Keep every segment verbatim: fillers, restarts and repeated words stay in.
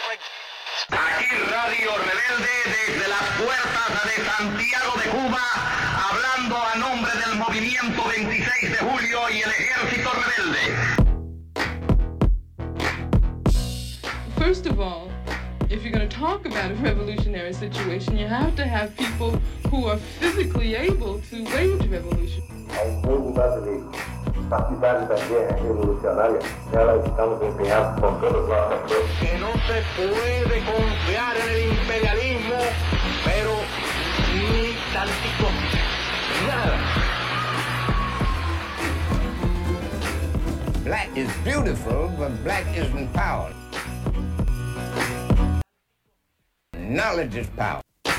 Aquí Radio Rebelde desde las puertas de Santiago de Cuba, hablando a nombre del movimiento veintiséis de julio y el Ejército Rebelde. First of all, if you're going to talk about a revolutionary situation, you have to have people who are physically able to wage revolution. Participar da guerra revolucionária, nela estamos empenhados com todas as nossas. Que no se puede confiar en el imperialismo, pero ni tantico, nada. Black is beautiful, but black isn't power. Knowledge is power.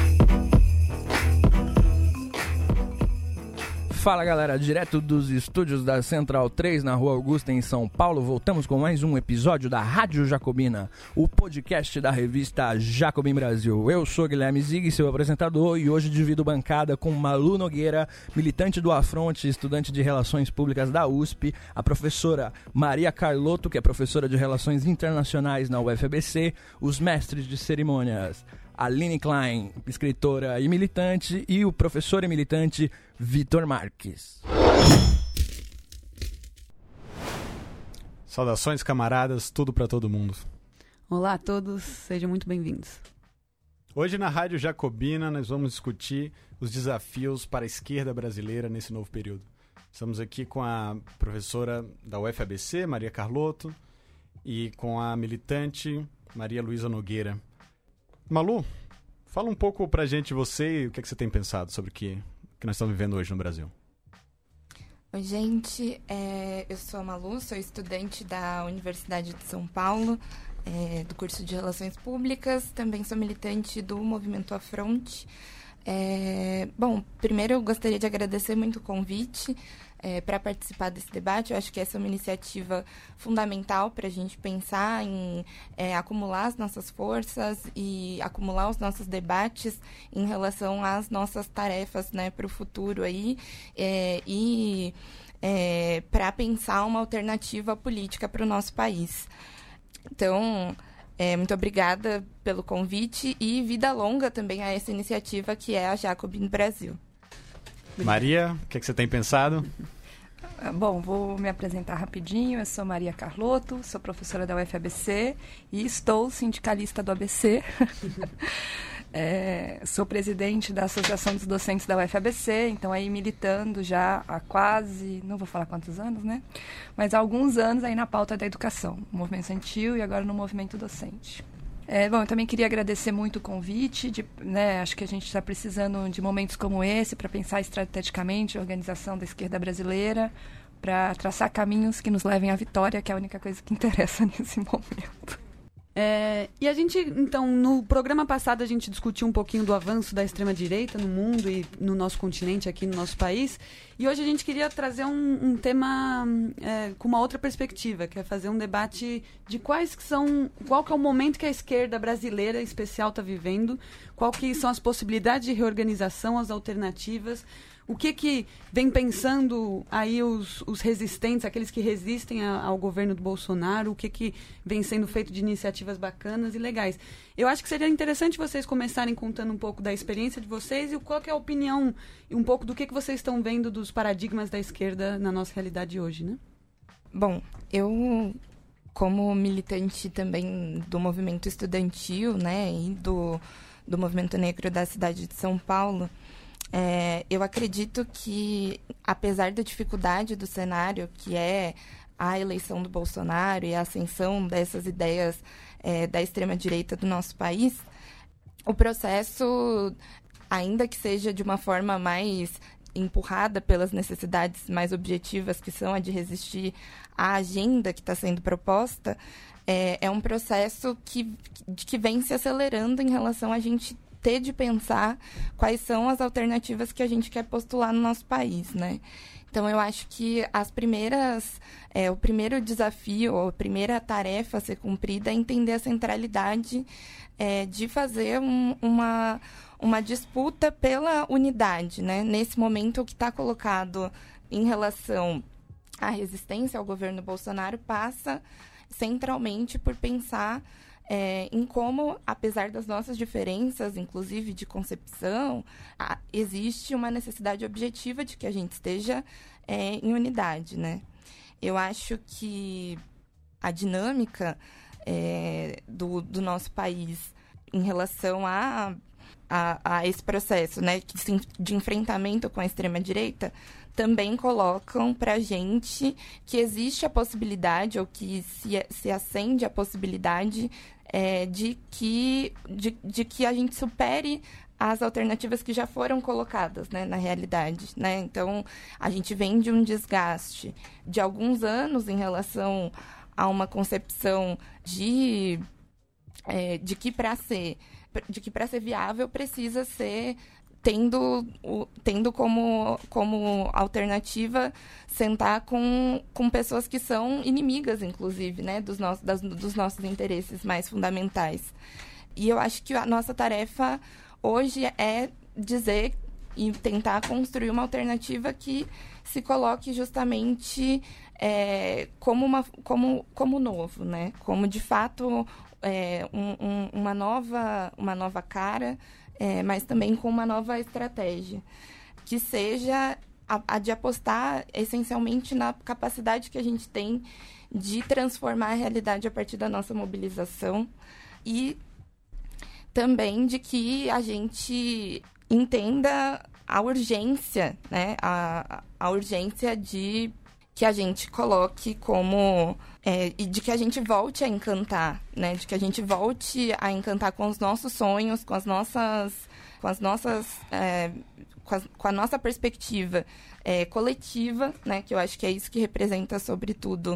Fala galera, direto dos estúdios da Central três na Rua Augusta em São Paulo, voltamos com mais um episódio da Rádio Jacobina, o podcast da revista Jacobin Brasil. Eu sou Guilherme Zig, seu apresentador, e hoje divido bancada com Malu Nogueira, militante do Afronte, estudante de Relações Públicas da U S P, a professora Maria Carlotto, que é professora de Relações Internacionais na U F A B C, os mestres de cerimônias Aline Klein, escritora e militante, e o professor e militante Vitor Marques. Saudações, camaradas, tudo para todo mundo. Olá a todos, sejam muito bem-vindos. Hoje na Rádio Jacobina nós vamos discutir os desafios para a esquerda brasileira nesse novo período. Estamos aqui com a professora da U F A B C, Maria Carlotto, e com a militante Maria Luísa Nogueira. Malu, fala um pouco pra gente, você, e o que, é que você tem pensado sobre o que, que nós estamos vivendo hoje no Brasil. Oi, gente, é, eu sou a Malu, sou estudante da Universidade de São Paulo, é, do curso de Relações Públicas, também sou militante do Movimento Afronte. É, bom, primeiro eu gostaria de agradecer muito o convite é, para participar desse debate. Eu acho que essa é uma iniciativa fundamental para a gente pensar em é, acumular as nossas forças e acumular os nossos debates em relação às nossas tarefas, né, para o futuro aí, é, e é, para pensar uma alternativa política para o nosso país. Então, É, muito obrigada pelo convite e vida longa também a essa iniciativa que é a Jacobin Brasil. Maria, o que, é que você tem pensado? Bom, vou me apresentar rapidinho. Eu sou Maria Carlotto, sou professora da U F A B C e estou sindicalista do A B C. É, sou presidente da Associação dos Docentes da U F A B C, então aí militando já há quase, não vou falar quantos anos, né? Mas há alguns anos aí na pauta da educação, no movimento estudantil e agora no movimento docente. É, bom, eu também queria agradecer muito o convite, de, né, acho que a gente está precisando de momentos como esse para pensar estrategicamente a organização da esquerda brasileira, para traçar caminhos que nos levem à vitória, que é a única coisa que interessa nesse momento. É, e a gente, então, no programa passado a gente discutiu um pouquinho do avanço da extrema-direita no mundo e no nosso continente, aqui no nosso país, e hoje a gente queria trazer um, um tema é, com uma outra perspectiva, que é fazer um debate de quais que são, qual que é o momento que a esquerda brasileira em especial está vivendo, qual que são as possibilidades de reorganização, as alternativas, o que que vem pensando aí os, os resistentes, aqueles que resistem a, ao governo do Bolsonaro, o que que vem sendo feito de iniciativas bacanas e legais. Eu acho que seria interessante vocês começarem contando um pouco da experiência de vocês e qual que é a opinião e um pouco do que que vocês estão vendo dos paradigmas da esquerda na nossa realidade hoje, né? Bom, eu, como militante também do movimento estudantil, né, e do, do movimento negro da cidade de São Paulo, É, eu acredito que, apesar da dificuldade do cenário, que é a eleição do Bolsonaro e a ascensão dessas ideias é, da extrema-direita do nosso país, o processo, ainda que seja de uma forma mais empurrada pelas necessidades mais objetivas, que são a de resistir à agenda que está sendo proposta, é, é um processo que, que vem se acelerando em relação a gente ter de pensar quais são as alternativas que a gente quer postular no nosso país, né? Então, eu acho que as primeiras, é, o primeiro desafio, ou a primeira tarefa a ser cumprida é entender a centralidade é, de fazer um, uma, uma disputa pela unidade, né? Nesse momento, o que está colocado em relação à resistência ao governo Bolsonaro passa centralmente por pensar é, em como, apesar das nossas diferenças, inclusive de concepção, a, existe uma necessidade objetiva de que a gente esteja é, em unidade, né? Eu acho que a dinâmica é, do, do nosso país em relação a, a, a esse processo, né, de enfrentamento com a extrema-direita, também colocam para a gente que existe a possibilidade, ou que se, se acende a possibilidade é, de, que, de, de que a gente supere as alternativas que já foram colocadas, né, na realidade, né? Então, a gente vem de um desgaste de alguns anos em relação a uma concepção de, é, de que para ser, de que para ser viável precisa ser tendo, tendo como, como alternativa sentar com, com pessoas que são inimigas, inclusive, né, dos, nossos, das, dos nossos interesses mais fundamentais. E eu acho que a nossa tarefa hoje é dizer e tentar construir uma alternativa que se coloque justamente é, como, uma, como, como novo, né? Como, de fato, é, um, um, uma, nova, uma nova cara, é, mas também com uma nova estratégia, que seja a, a de apostar essencialmente na capacidade que a gente tem de transformar a realidade a partir da nossa mobilização e também de que a gente entenda a urgência, né? A, a urgência de que a gente coloque como... É, e de que a gente volte a encantar, né? De que a gente volte a encantar com os nossos sonhos, com as nossas... Com as nossas... É, com, a, com a nossa perspectiva é, coletiva, né? Que eu acho que é isso que representa, sobretudo,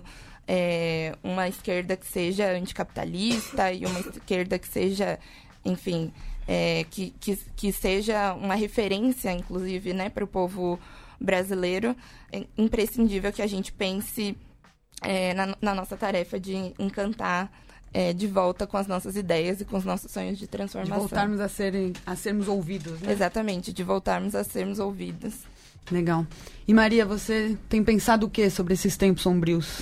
é, uma esquerda que seja anticapitalista e uma esquerda que seja... Enfim, é, que, que, que seja uma referência, inclusive, né, para o povo brasileiro. É imprescindível que a gente pense é, na, na nossa tarefa de encantar é, de volta com as nossas ideias e com os nossos sonhos de transformação. De voltarmos a, serem, a sermos ouvidos, né? Exatamente, de voltarmos a sermos ouvidos. Legal. E Maria, você tem pensado o que sobre esses tempos sombrios?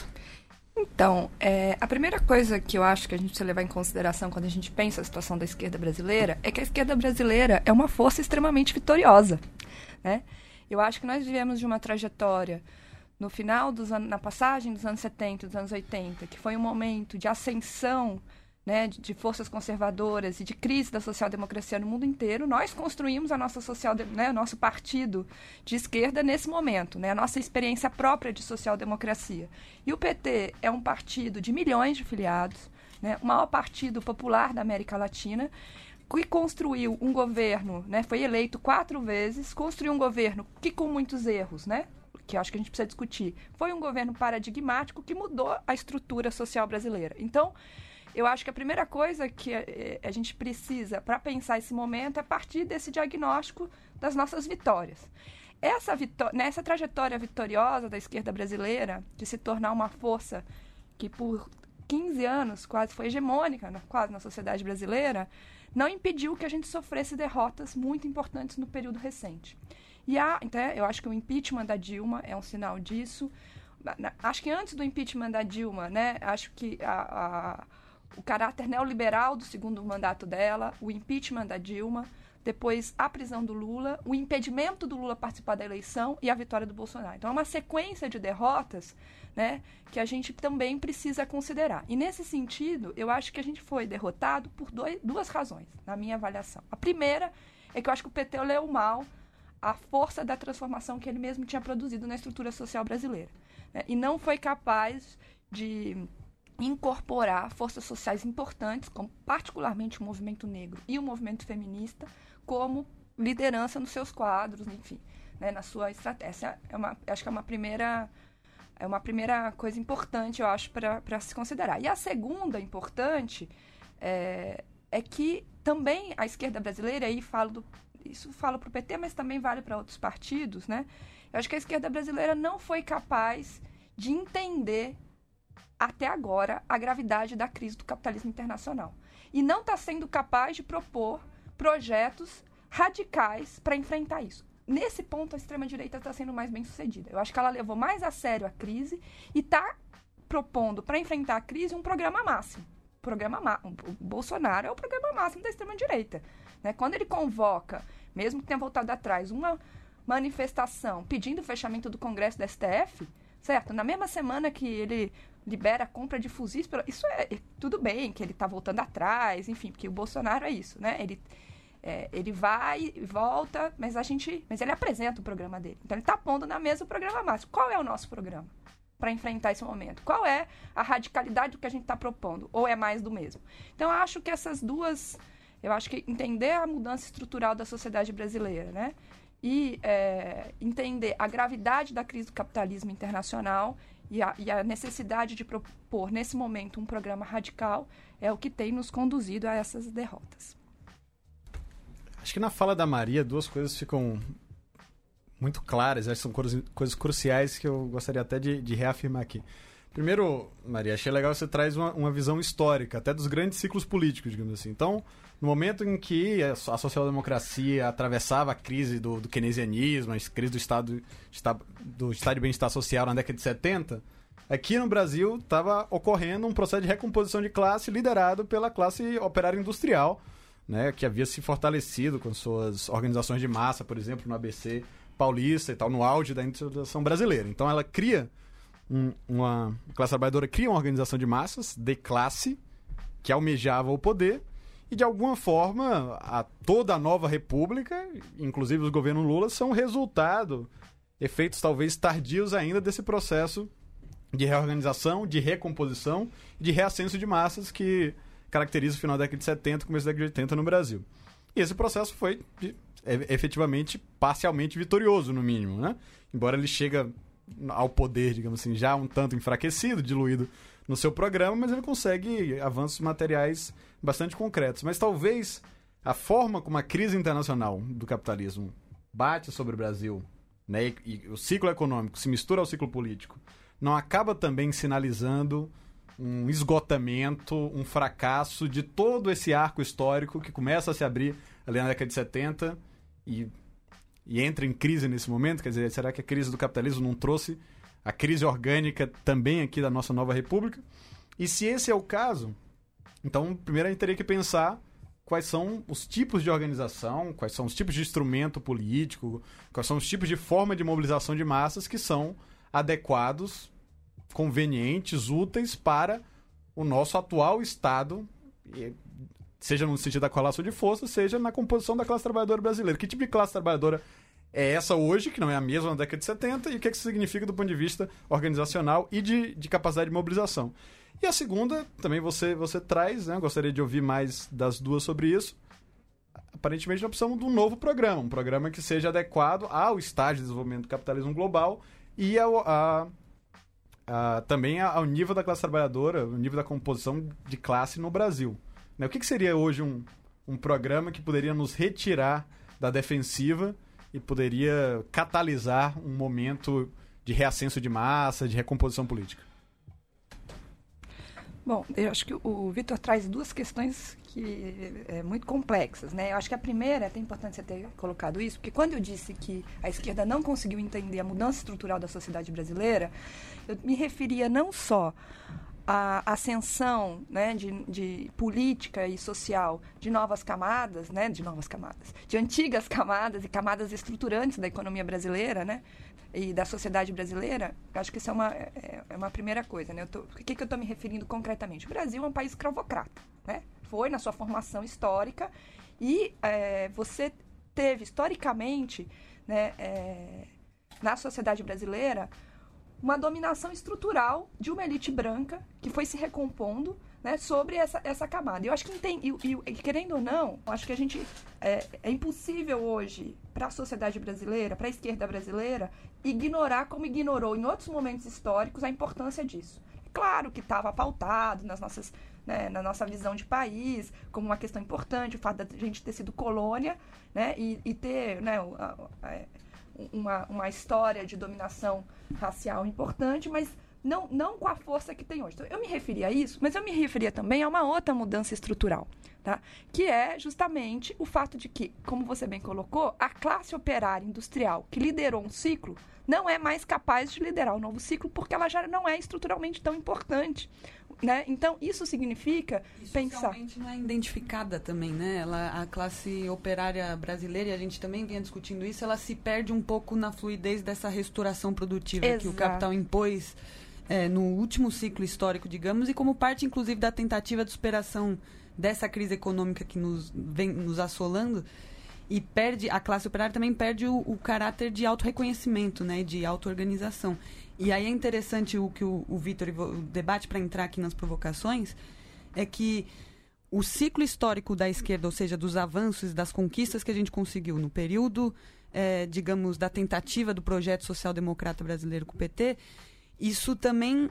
Então, é, a primeira coisa que eu acho que a gente precisa levar em consideração quando a gente pensa a situação da esquerda brasileira é que a esquerda brasileira é uma força extremamente vitoriosa, né? Eu acho que nós vivemos de uma trajetória no final dos anos, na passagem dos anos setenta, dos anos oitenta, que foi um momento de ascensão, né, de, de forças conservadoras e de crise da social-democracia no mundo inteiro. Nós construímos a nossa social, né, nosso partido de esquerda nesse momento, né, a nossa experiência própria de social-democracia. E o P T é um partido de milhões de filiados, né, o maior partido popular da América Latina, que construiu um governo, né, foi eleito quatro vezes, construiu um governo que com muitos erros, né, que eu acho que a gente precisa discutir, foi um governo paradigmático que mudou a estrutura social brasileira. Então, eu acho que a primeira coisa que a, a gente precisa para pensar esse momento é partir desse diagnóstico das nossas vitórias. Essa, vitó- nessa trajetória vitoriosa da esquerda brasileira, de se tornar uma força que por quinze anos quase foi hegemônica, na, quase na sociedade brasileira, não impediu que a gente sofresse derrotas muito importantes no período recente. E há, então, eu acho que o impeachment da Dilma é um sinal disso. Na, acho que antes do impeachment da Dilma, né, acho que a... a o caráter neoliberal do segundo mandato dela, o impeachment da Dilma, depois a prisão do Lula, o impedimento do Lula participar da eleição e a vitória do Bolsonaro. Então, é uma sequência de derrotas, né, que a gente também precisa considerar. E, nesse sentido, eu acho que a gente foi derrotado por dois, duas razões, na minha avaliação. A primeira é que eu acho que o P T leu mal a força da transformação que ele mesmo tinha produzido na estrutura social brasileira, né, e não foi capaz de incorporar forças sociais importantes, como particularmente o movimento negro e o movimento feminista, como liderança nos seus quadros, enfim, né, na sua estratégia. É uma, acho que é uma primeira, é uma primeira coisa importante, eu acho, para se considerar. E a segunda importante é, é que também a esquerda brasileira, aí falo do, isso falo para o P T, mas também vale para outros partidos, né? Eu acho que a esquerda brasileira não foi capaz de entender até agora, a gravidade da crise do capitalismo internacional. E não está sendo capaz de propor projetos radicais para enfrentar isso. Nesse ponto, a extrema-direita está sendo mais bem-sucedida. Eu acho que ela levou mais a sério a crise e está propondo, para enfrentar a crise, um programa máximo. programa ma- o Bolsonaro é o programa máximo da extrema-direita. Né? Quando ele convoca, mesmo que tenha voltado atrás, uma manifestação pedindo o fechamento do Congresso da S T F, certo? Na mesma semana que ele libera a compra de fuzis, isso é tudo bem, que ele está voltando atrás, enfim, porque o Bolsonaro é isso, né? Ele, é, ele vai e volta, mas a gente, mas ele apresenta o programa dele. Então ele está pondo na mesa o programa máximo. Qual é o nosso programa para enfrentar esse momento? Qual é a radicalidade do que a gente está propondo? Ou é mais do mesmo? Então eu acho que essas duas, eu acho que entender a mudança estrutural da sociedade brasileira, né? E é, entender a gravidade da crise do capitalismo internacional e a, e a necessidade de propor, nesse momento, um programa radical é o que tem nos conduzido a essas derrotas. Acho que na fala da Maria, duas coisas ficam muito claras, acho que são coisas, coisas cruciais que eu gostaria até de, de reafirmar aqui. Primeiro, Maria, achei legal que você traz uma, uma visão histórica, até dos grandes ciclos políticos, digamos assim. Então, no momento em que a social-democracia atravessava a crise do, do keynesianismo, a crise do estado, do estado de bem-estar social na década de setenta, aqui no Brasil estava ocorrendo um processo de recomposição de classe liderado pela classe operária industrial, né, que havia se fortalecido com suas organizações de massa, por exemplo, no A B C paulista e tal, no auge da industrialização brasileira. Então, ela cria um, uma a classe trabalhadora cria uma organização de massas de classe que almejava o poder. E, de alguma forma, a, toda a nova república, inclusive os governos Lula, são resultado, efeitos talvez tardios ainda desse processo de reorganização, de recomposição, de reascenso de massas que caracteriza o final da década de setenta e começo da década de oitenta no Brasil. E esse processo foi, efetivamente, parcialmente vitorioso, no mínimo, né? Embora ele chegue ao poder, digamos assim, já um tanto enfraquecido, diluído no seu programa, mas ele consegue avanços materiais bastante concretos. Mas talvez a forma como a crise internacional do capitalismo bate sobre o Brasil, né, e, e o ciclo econômico se mistura ao ciclo político, não acaba também sinalizando um esgotamento, um fracasso de todo esse arco histórico que começa a se abrir ali na década de setenta e, e entra em crise nesse momento? Quer dizer, será que a crise do capitalismo não trouxe a crise orgânica também aqui da nossa nova república? E se esse é o caso, então primeiro a gente teria que pensar quais são os tipos de organização, quais são os tipos de instrumento político, quais são os tipos de forma de mobilização de massas que são adequados, convenientes, úteis para o nosso atual estado, seja no sentido da correlação de força, seja na composição da classe trabalhadora brasileira. Que tipo de classe trabalhadora é essa hoje, que não é a mesma na década de setenta, e o que, é que isso significa do ponto de vista organizacional e de, de capacidade de mobilização? E a segunda, também você, você traz, né? Gostaria de ouvir mais das duas sobre isso. Aparentemente, nós precisamos de um novo programa, um programa que seja adequado ao estágio de desenvolvimento do capitalismo global e ao, a, a, também ao nível da classe trabalhadora, o nível da composição de classe no Brasil. Né? O que, que seria hoje um, um programa que poderia nos retirar da defensiva e poderia catalisar um momento de reascenso de massa, de recomposição política? Bom, eu acho que o Vitor traz duas questões que é muito complexas, né? Eu acho que a primeira, é até importante você ter colocado isso, porque quando eu disse que a esquerda não conseguiu entender a mudança estrutural da sociedade brasileira, eu me referia não só a ascensão, né, de, de política e social de novas camadas, né, de novas camadas, de antigas camadas e camadas estruturantes da economia brasileira, né, e da sociedade brasileira. Acho que isso é uma, é, é uma primeira coisa, né. Eu tô, o que, que eu estou me referindo concretamente? O Brasil é um país escravocrata, né, foi na sua formação histórica e é, você teve historicamente, né, é, na sociedade brasileira uma dominação estrutural de uma elite branca que foi se recompondo, né, sobre essa, essa camada. Eu acho que, tem, e, e, querendo ou não, eu acho que a gente é, é impossível hoje para a sociedade brasileira, para a esquerda brasileira, ignorar como ignorou em outros momentos históricos a importância disso. Claro que estava pautado nas nossas, né, na nossa visão de país como uma questão importante, o fato da gente ter sido colônia, né, e, e ter, né, a, a, Uma, uma história de dominação racial importante, mas não, não com a força que tem hoje. Então, eu me referi a isso, mas eu me referia também a uma outra mudança estrutural. tá? Que é justamente o fato de que, como você bem colocou, a classe operária industrial que liderou um ciclo não é mais capaz de liderar o novo ciclo porque ela já não é estruturalmente tão importante. Né? Então, isso significa e pensar... socialmente não é identificada também, né? Ela, a classe operária brasileira, e a gente também vinha discutindo isso, ela se perde um pouco na fluidez dessa restauração produtiva Exato. que o capital impôs é, no último ciclo histórico, digamos, e como parte, inclusive, da tentativa de superação dessa crise econômica que nos vem nos assolando. E perde, a classe operária também perde o, o caráter de autorreconhecimento, né? De auto-organização. E aí é interessante o que o, o Vitor, o debate para entrar aqui nas provocações, é que o ciclo histórico da esquerda, ou seja, dos avanços, das conquistas que a gente conseguiu no período, é, digamos, da tentativa do projeto social-democrata brasileiro com o P T, isso também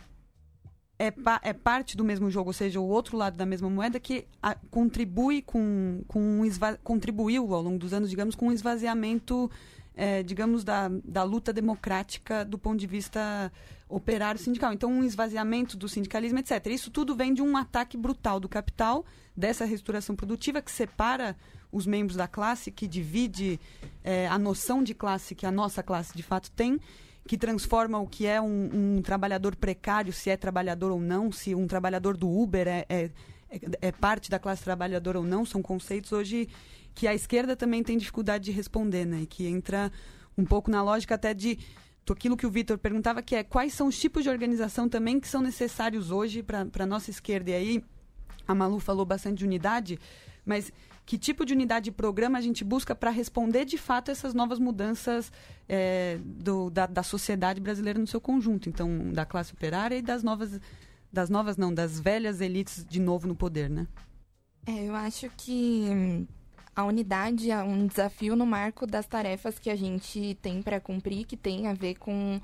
é, pa, é parte do mesmo jogo, ou seja, o outro lado da mesma moeda que a, contribui com, com um esva, contribuiu ao longo dos anos, digamos, com um esvaziamento... É, digamos, da, da luta democrática do ponto de vista operário sindical. Então, um esvaziamento do sindicalismo, etcétera. Isso tudo vem de um ataque brutal do capital, dessa restauração produtiva que separa os membros da classe, que divide é, a noção de classe que a nossa classe de fato tem, que transforma o que é um, um trabalhador precário, se é trabalhador ou não, se um trabalhador do Uber é, é, é parte da classe trabalhadora ou não, são conceitos hoje que a esquerda também tem dificuldade de responder, né? E que entra um pouco na lógica até de aquilo que o Vitor perguntava, que é quais são os tipos de organização também que são necessários hoje para a nossa esquerda. E aí a Malu falou bastante de unidade, mas que tipo de unidade de programa a gente busca para responder de fato essas novas mudanças é, do, da, da sociedade brasileira no seu conjunto, então da classe operária e das novas, das novas não, das velhas elites de novo no poder, né? É, eu acho que a unidade é um desafio no marco das tarefas que a gente tem para cumprir, que tem a ver com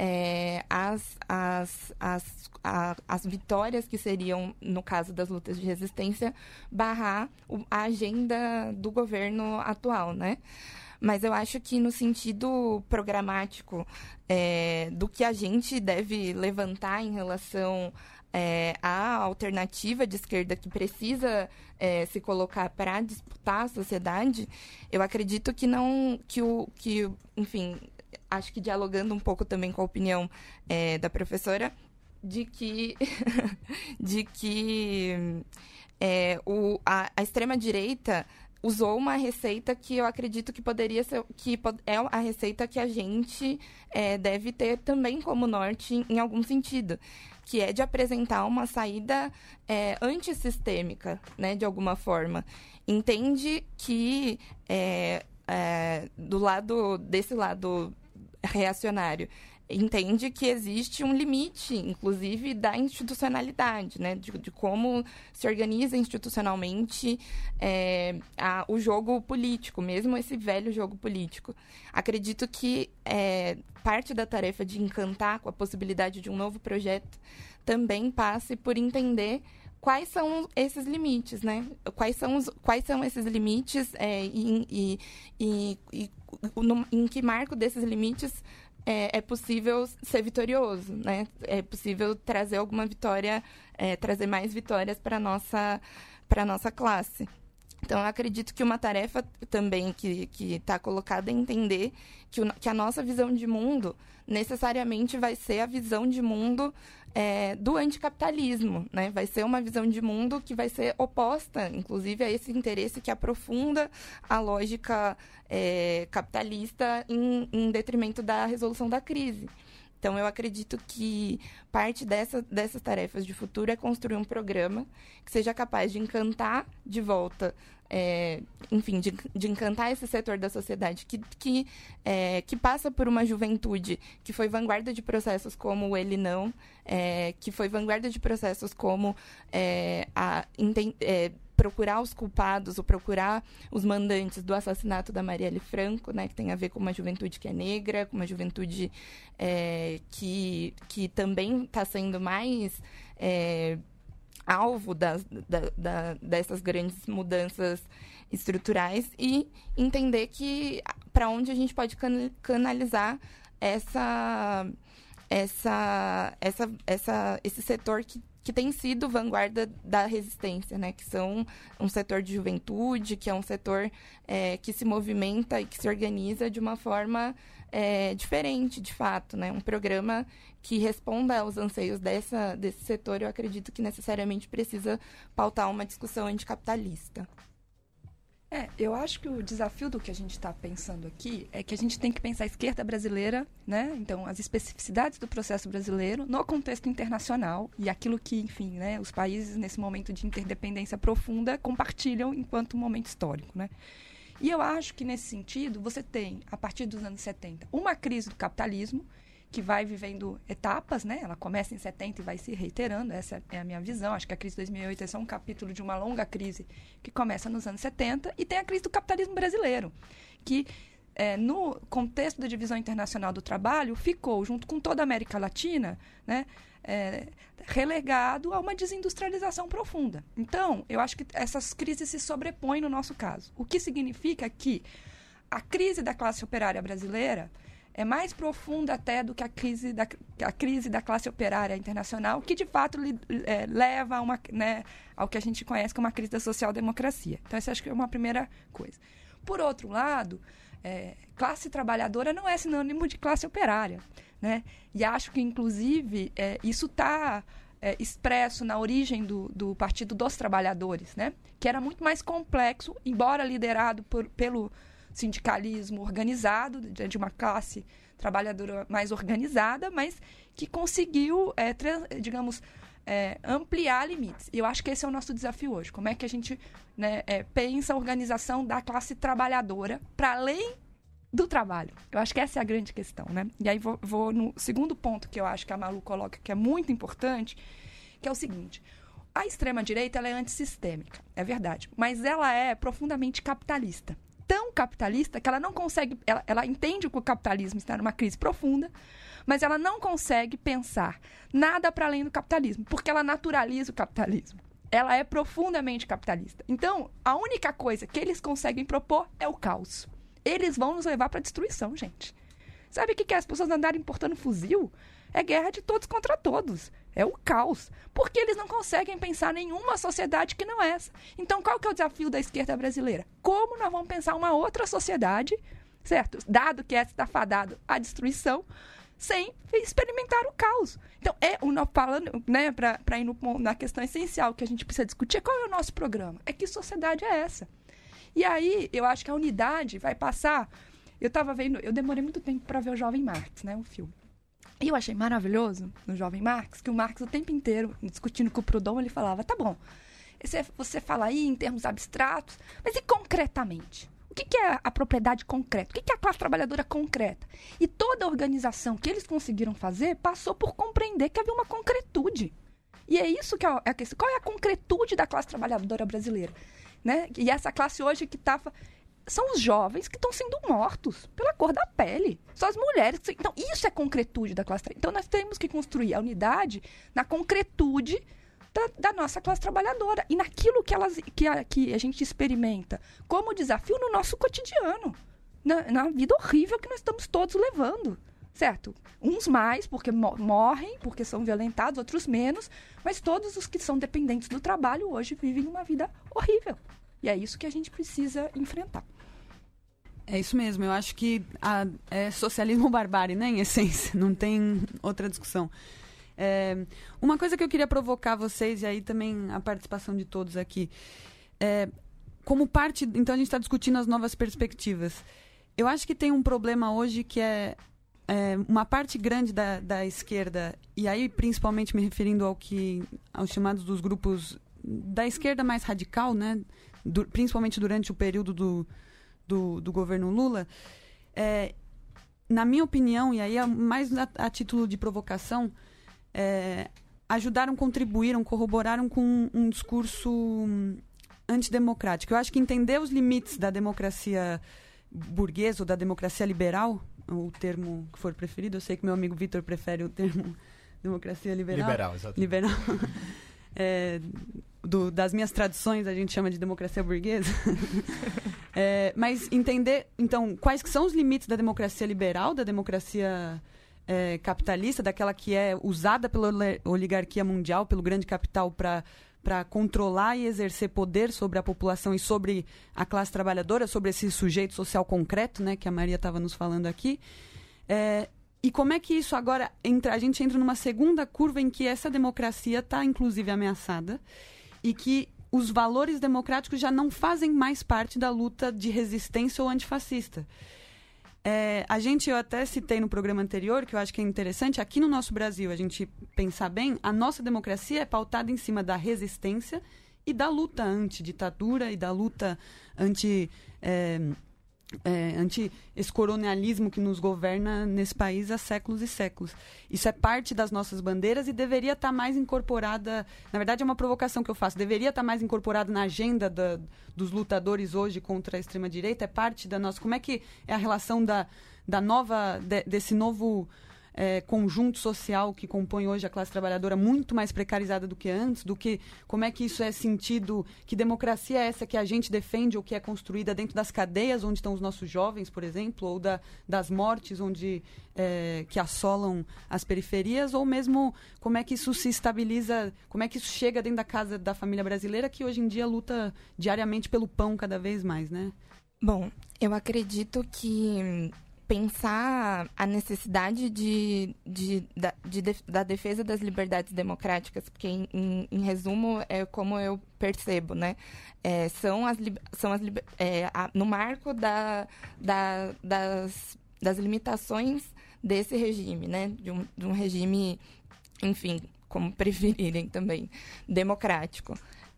é, as, as, as, a, as vitórias que seriam, no caso das lutas de resistência, barrar o, a agenda do governo atual, né? Mas eu acho que no sentido programático é, do que a gente deve levantar em relação É, a alternativa de esquerda que precisa é, se colocar para disputar a sociedade, eu acredito que não, que o, que, enfim, acho que dialogando um pouco também com a opinião é, da professora, de que, de que é, o, a, a extrema-direita usou uma receita que eu acredito que poderia ser, que é a receita que a gente é, deve ter também como norte em, em algum sentido, que é de apresentar uma saída é, antissistêmica, né, de alguma forma. Entende que é, é, do lado, desse lado reacionário, entende que existe um limite, inclusive, da institucionalidade, né? De, de como se organiza institucionalmente é, a, o jogo político, mesmo esse velho jogo político. Acredito que é, parte da tarefa de encantar com a possibilidade de um novo projeto também passe por entender quais são esses limites, né? Quais são, os, quais são esses limites é, e, e, e, e no, em que marco desses limites É, é possível ser vitorioso, né? É possível trazer alguma vitória, é, trazer mais vitórias para a nossa, para a nossa classe. Então, eu acredito que uma tarefa também que que está colocada é entender que, o, que a nossa visão de mundo necessariamente vai ser a visão de mundo é, do anticapitalismo, né? Vai ser uma visão de mundo que vai ser oposta, inclusive, a esse interesse que aprofunda a lógica é, capitalista em, em detrimento da resolução da crise. Então, eu acredito que parte dessa, dessas tarefas de futuro é construir um programa que seja capaz de encantar de volta, é, enfim, de, de encantar esse setor da sociedade que, que, é, que passa por uma juventude que foi vanguarda de processos como o Ele Não, é, que foi vanguarda de processos como é, a... É, procurar os culpados, ou procurar os mandantes do assassinato da Marielle Franco, né, que tem a ver com uma juventude que é negra, com uma juventude é, que, que também está sendo mais é, alvo das, da, da, dessas grandes mudanças estruturais, e entender que para onde a gente pode canalizar essa, essa, essa, essa, esse setor que que tem sido vanguarda da resistência, né? Que são um setor de juventude, que é um setor é, que se movimenta e que se organiza de uma forma é, diferente, de fato, né? Um programa que responda aos anseios dessa, desse setor, eu acredito que necessariamente precisa pautar uma discussão anticapitalista. É, eu acho que o desafio do que a gente está pensando aqui é que a gente tem que pensar a esquerda brasileira, né? Então, as especificidades do processo brasileiro no contexto internacional e aquilo que, enfim, né, os países nesse momento de interdependência profunda compartilham enquanto momento histórico, né? E eu acho que, nesse sentido, você tem, a partir dos anos setenta, uma crise do capitalismo que vai vivendo etapas, né? Ela começa em setenta e vai se reiterando, essa é a minha visão. Acho que a crise de dois mil e oito é só um capítulo de uma longa crise que começa nos anos setenta, e tem a crise do capitalismo brasileiro, que é, no contexto da divisão internacional do trabalho ficou, junto com toda a América Latina, né, é, relegado a uma desindustrialização profunda. Então, eu acho que essas crises se sobrepõem no nosso caso, o que significa que a crise da classe operária brasileira é mais profunda até do que a crise da, a crise da classe operária internacional, que de fato li, é, leva a uma, né, ao que a gente conhece como uma crise da social-democracia. Então, essa acho que é uma primeira coisa. Por outro lado, é, classe trabalhadora não é sinônimo de classe operária, né? E acho que, inclusive, é, isso está é, expresso na origem do, do Partido dos Trabalhadores, né? Que era muito mais complexo, embora liderado por, pelo sindicalismo organizado, de uma classe trabalhadora mais organizada, mas que conseguiu, é, trans, digamos, é, ampliar limites. E eu acho que esse é o nosso desafio hoje. Como é que a gente, né, é, pensa a organização da classe trabalhadora para além do trabalho? Eu acho que essa é a grande questão, né? E aí vou, vou no segundo ponto que eu acho que a Malu coloca, que é muito importante, que é o seguinte: a extrema-direita ela é antissistêmica, é verdade, mas ela é profundamente capitalista. Tão capitalista que ela não consegue, ela, ela entende que o capitalismo está numa crise profunda, mas ela não consegue pensar nada para além do capitalismo, porque ela naturaliza o capitalismo. Ela é profundamente capitalista. Então, a única coisa que eles conseguem propor é o caos. Eles vão nos levar para a destruição, gente. Sabe o que é as pessoas andarem portando fuzil? É guerra de todos contra todos. É o caos. Porque eles não conseguem pensar nenhuma sociedade que não é essa. Então, qual que é o desafio da esquerda brasileira? Como nós vamos pensar uma outra sociedade, certo? Dado que essa está fadada à destruição, sem experimentar o caos. Então, é o falando, né, para ir no, na questão essencial que a gente precisa discutir, qual é o nosso programa? É que sociedade é essa? E aí, eu acho que a unidade vai passar... Eu estava vendo... Eu demorei muito tempo para ver o Jovem Marx, né, o filme. E eu achei maravilhoso no Jovem Marx, que o Marx o tempo inteiro, discutindo com o Proudhon, ele falava, tá bom, você, você fala aí em termos abstratos, mas e concretamente? O que, que é a propriedade concreta? O que, que é a classe trabalhadora concreta? E toda a organização que eles conseguiram fazer passou por compreender que havia uma concretude. E é isso que é a questão. Qual é a concretude da classe trabalhadora brasileira? Né? E essa classe hoje que está... São os jovens que estão sendo mortos pela cor da pele. São as mulheres. Que... Então, isso é concretude da classe trabalhadora. Então, nós temos que construir a unidade na concretude da, da nossa classe trabalhadora. E naquilo que, elas, que, a, que a gente experimenta como desafio no nosso cotidiano. Na, na vida horrível que nós estamos todos levando. Certo? Uns mais, porque mo- morrem, porque são violentados, outros menos. Mas todos os que são dependentes do trabalho hoje vivem uma vida horrível. E é isso que a gente precisa enfrentar. É isso mesmo. Eu acho que a, é socialismo barbárie, né, em essência. Não tem outra discussão. É, uma coisa que eu queria provocar vocês, e aí também a participação de todos aqui. É, como parte... Então, a gente está discutindo as novas perspectivas. Eu acho que tem um problema hoje que é, é uma parte grande da, da esquerda, e aí principalmente me referindo ao que, aos chamados dos grupos da esquerda mais radical, né? Du, principalmente durante o período do, do, do governo Lula, é, na minha opinião, e aí é mais a, a título de provocação, é, ajudaram, contribuíram, corroboraram com um, um discurso antidemocrático. Eu acho que entender os limites da democracia burguesa ou da democracia liberal, o termo que for preferido, eu sei que meu amigo Vitor prefere o termo democracia liberal. Liberal, exatamente. Liberal. É, do, das minhas tradições a gente chama de democracia burguesa. É, mas entender, então, quais que são os limites da democracia liberal, da democracia é, capitalista, daquela que é usada pela oligarquia mundial, pelo grande capital, para para controlar e exercer poder sobre a população e sobre a classe trabalhadora, sobre esse sujeito social concreto, né, que a Maria estava nos falando aqui. É, e como é que isso agora, entra, a gente entra numa segunda curva em que essa democracia está, inclusive, ameaçada e que os valores democráticos já não fazem mais parte da luta de resistência ou antifascista. É, a gente, eu até citei no programa anterior, que eu acho que é interessante, aqui no nosso Brasil, a gente pensar bem, a nossa democracia é pautada em cima da resistência e da luta anti-ditadura e da luta anti... É, É, anti esse colonialismo que nos governa nesse país há séculos e séculos. Isso é parte das nossas bandeiras e deveria estar mais incorporada, na verdade é uma provocação que eu faço, deveria estar mais incorporada na agenda da, dos lutadores hoje contra a extrema-direita, é parte da nossa... Como é que é a relação da, da nova, de, desse novo... É, conjunto social que compõe hoje a classe trabalhadora muito mais precarizada do que antes, do que como é que isso é sentido, que democracia é essa que a gente defende ou que é construída dentro das cadeias onde estão os nossos jovens, por exemplo, ou da, das mortes onde, é, que assolam as periferias, ou mesmo como é que isso se estabiliza, como é que isso chega dentro da casa da família brasileira que hoje em dia luta diariamente pelo pão cada vez mais, né? Bom, eu acredito que pensar a necessidade de, de, da, de, da defesa das liberdades democráticas, porque, em, em, em resumo, é como eu percebo, né? É, são as, são as, é, a, no marco da, da, das, das limitações desse regime, né? De um, de um regime, enfim, como preferirem também, democrático.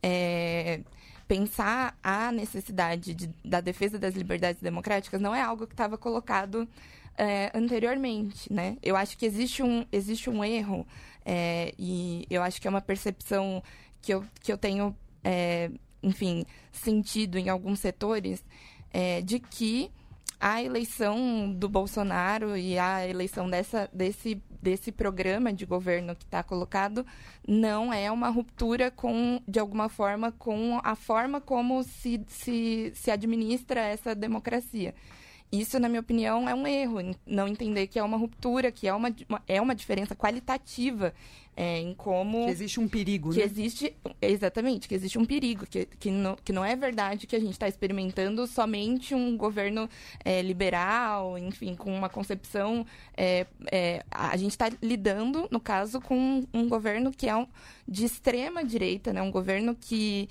É... Pensar a necessidade de, da defesa das liberdades democráticas não é algo que estava colocado é, anteriormente, né? Eu acho que existe um, existe um erro é, e eu acho que é uma percepção que eu, que eu tenho, é, enfim, sentido em alguns setores, é, de que a eleição do Bolsonaro e a eleição dessa, desse, desse programa de governo que está colocado não é uma ruptura, com, de alguma forma, com a forma como se, se, se administra essa democracia. Isso, na minha opinião, é um erro, não entender que é uma ruptura, que é uma, uma, é uma diferença qualitativa é, em como... Que existe um perigo, que né? Existe, exatamente, que existe um perigo, que, que, não, que não é verdade que a gente está experimentando somente um governo é, liberal, enfim, com uma concepção... É, é, a gente está lidando, no caso, com um governo que é um, de extrema direita, né? Um governo que,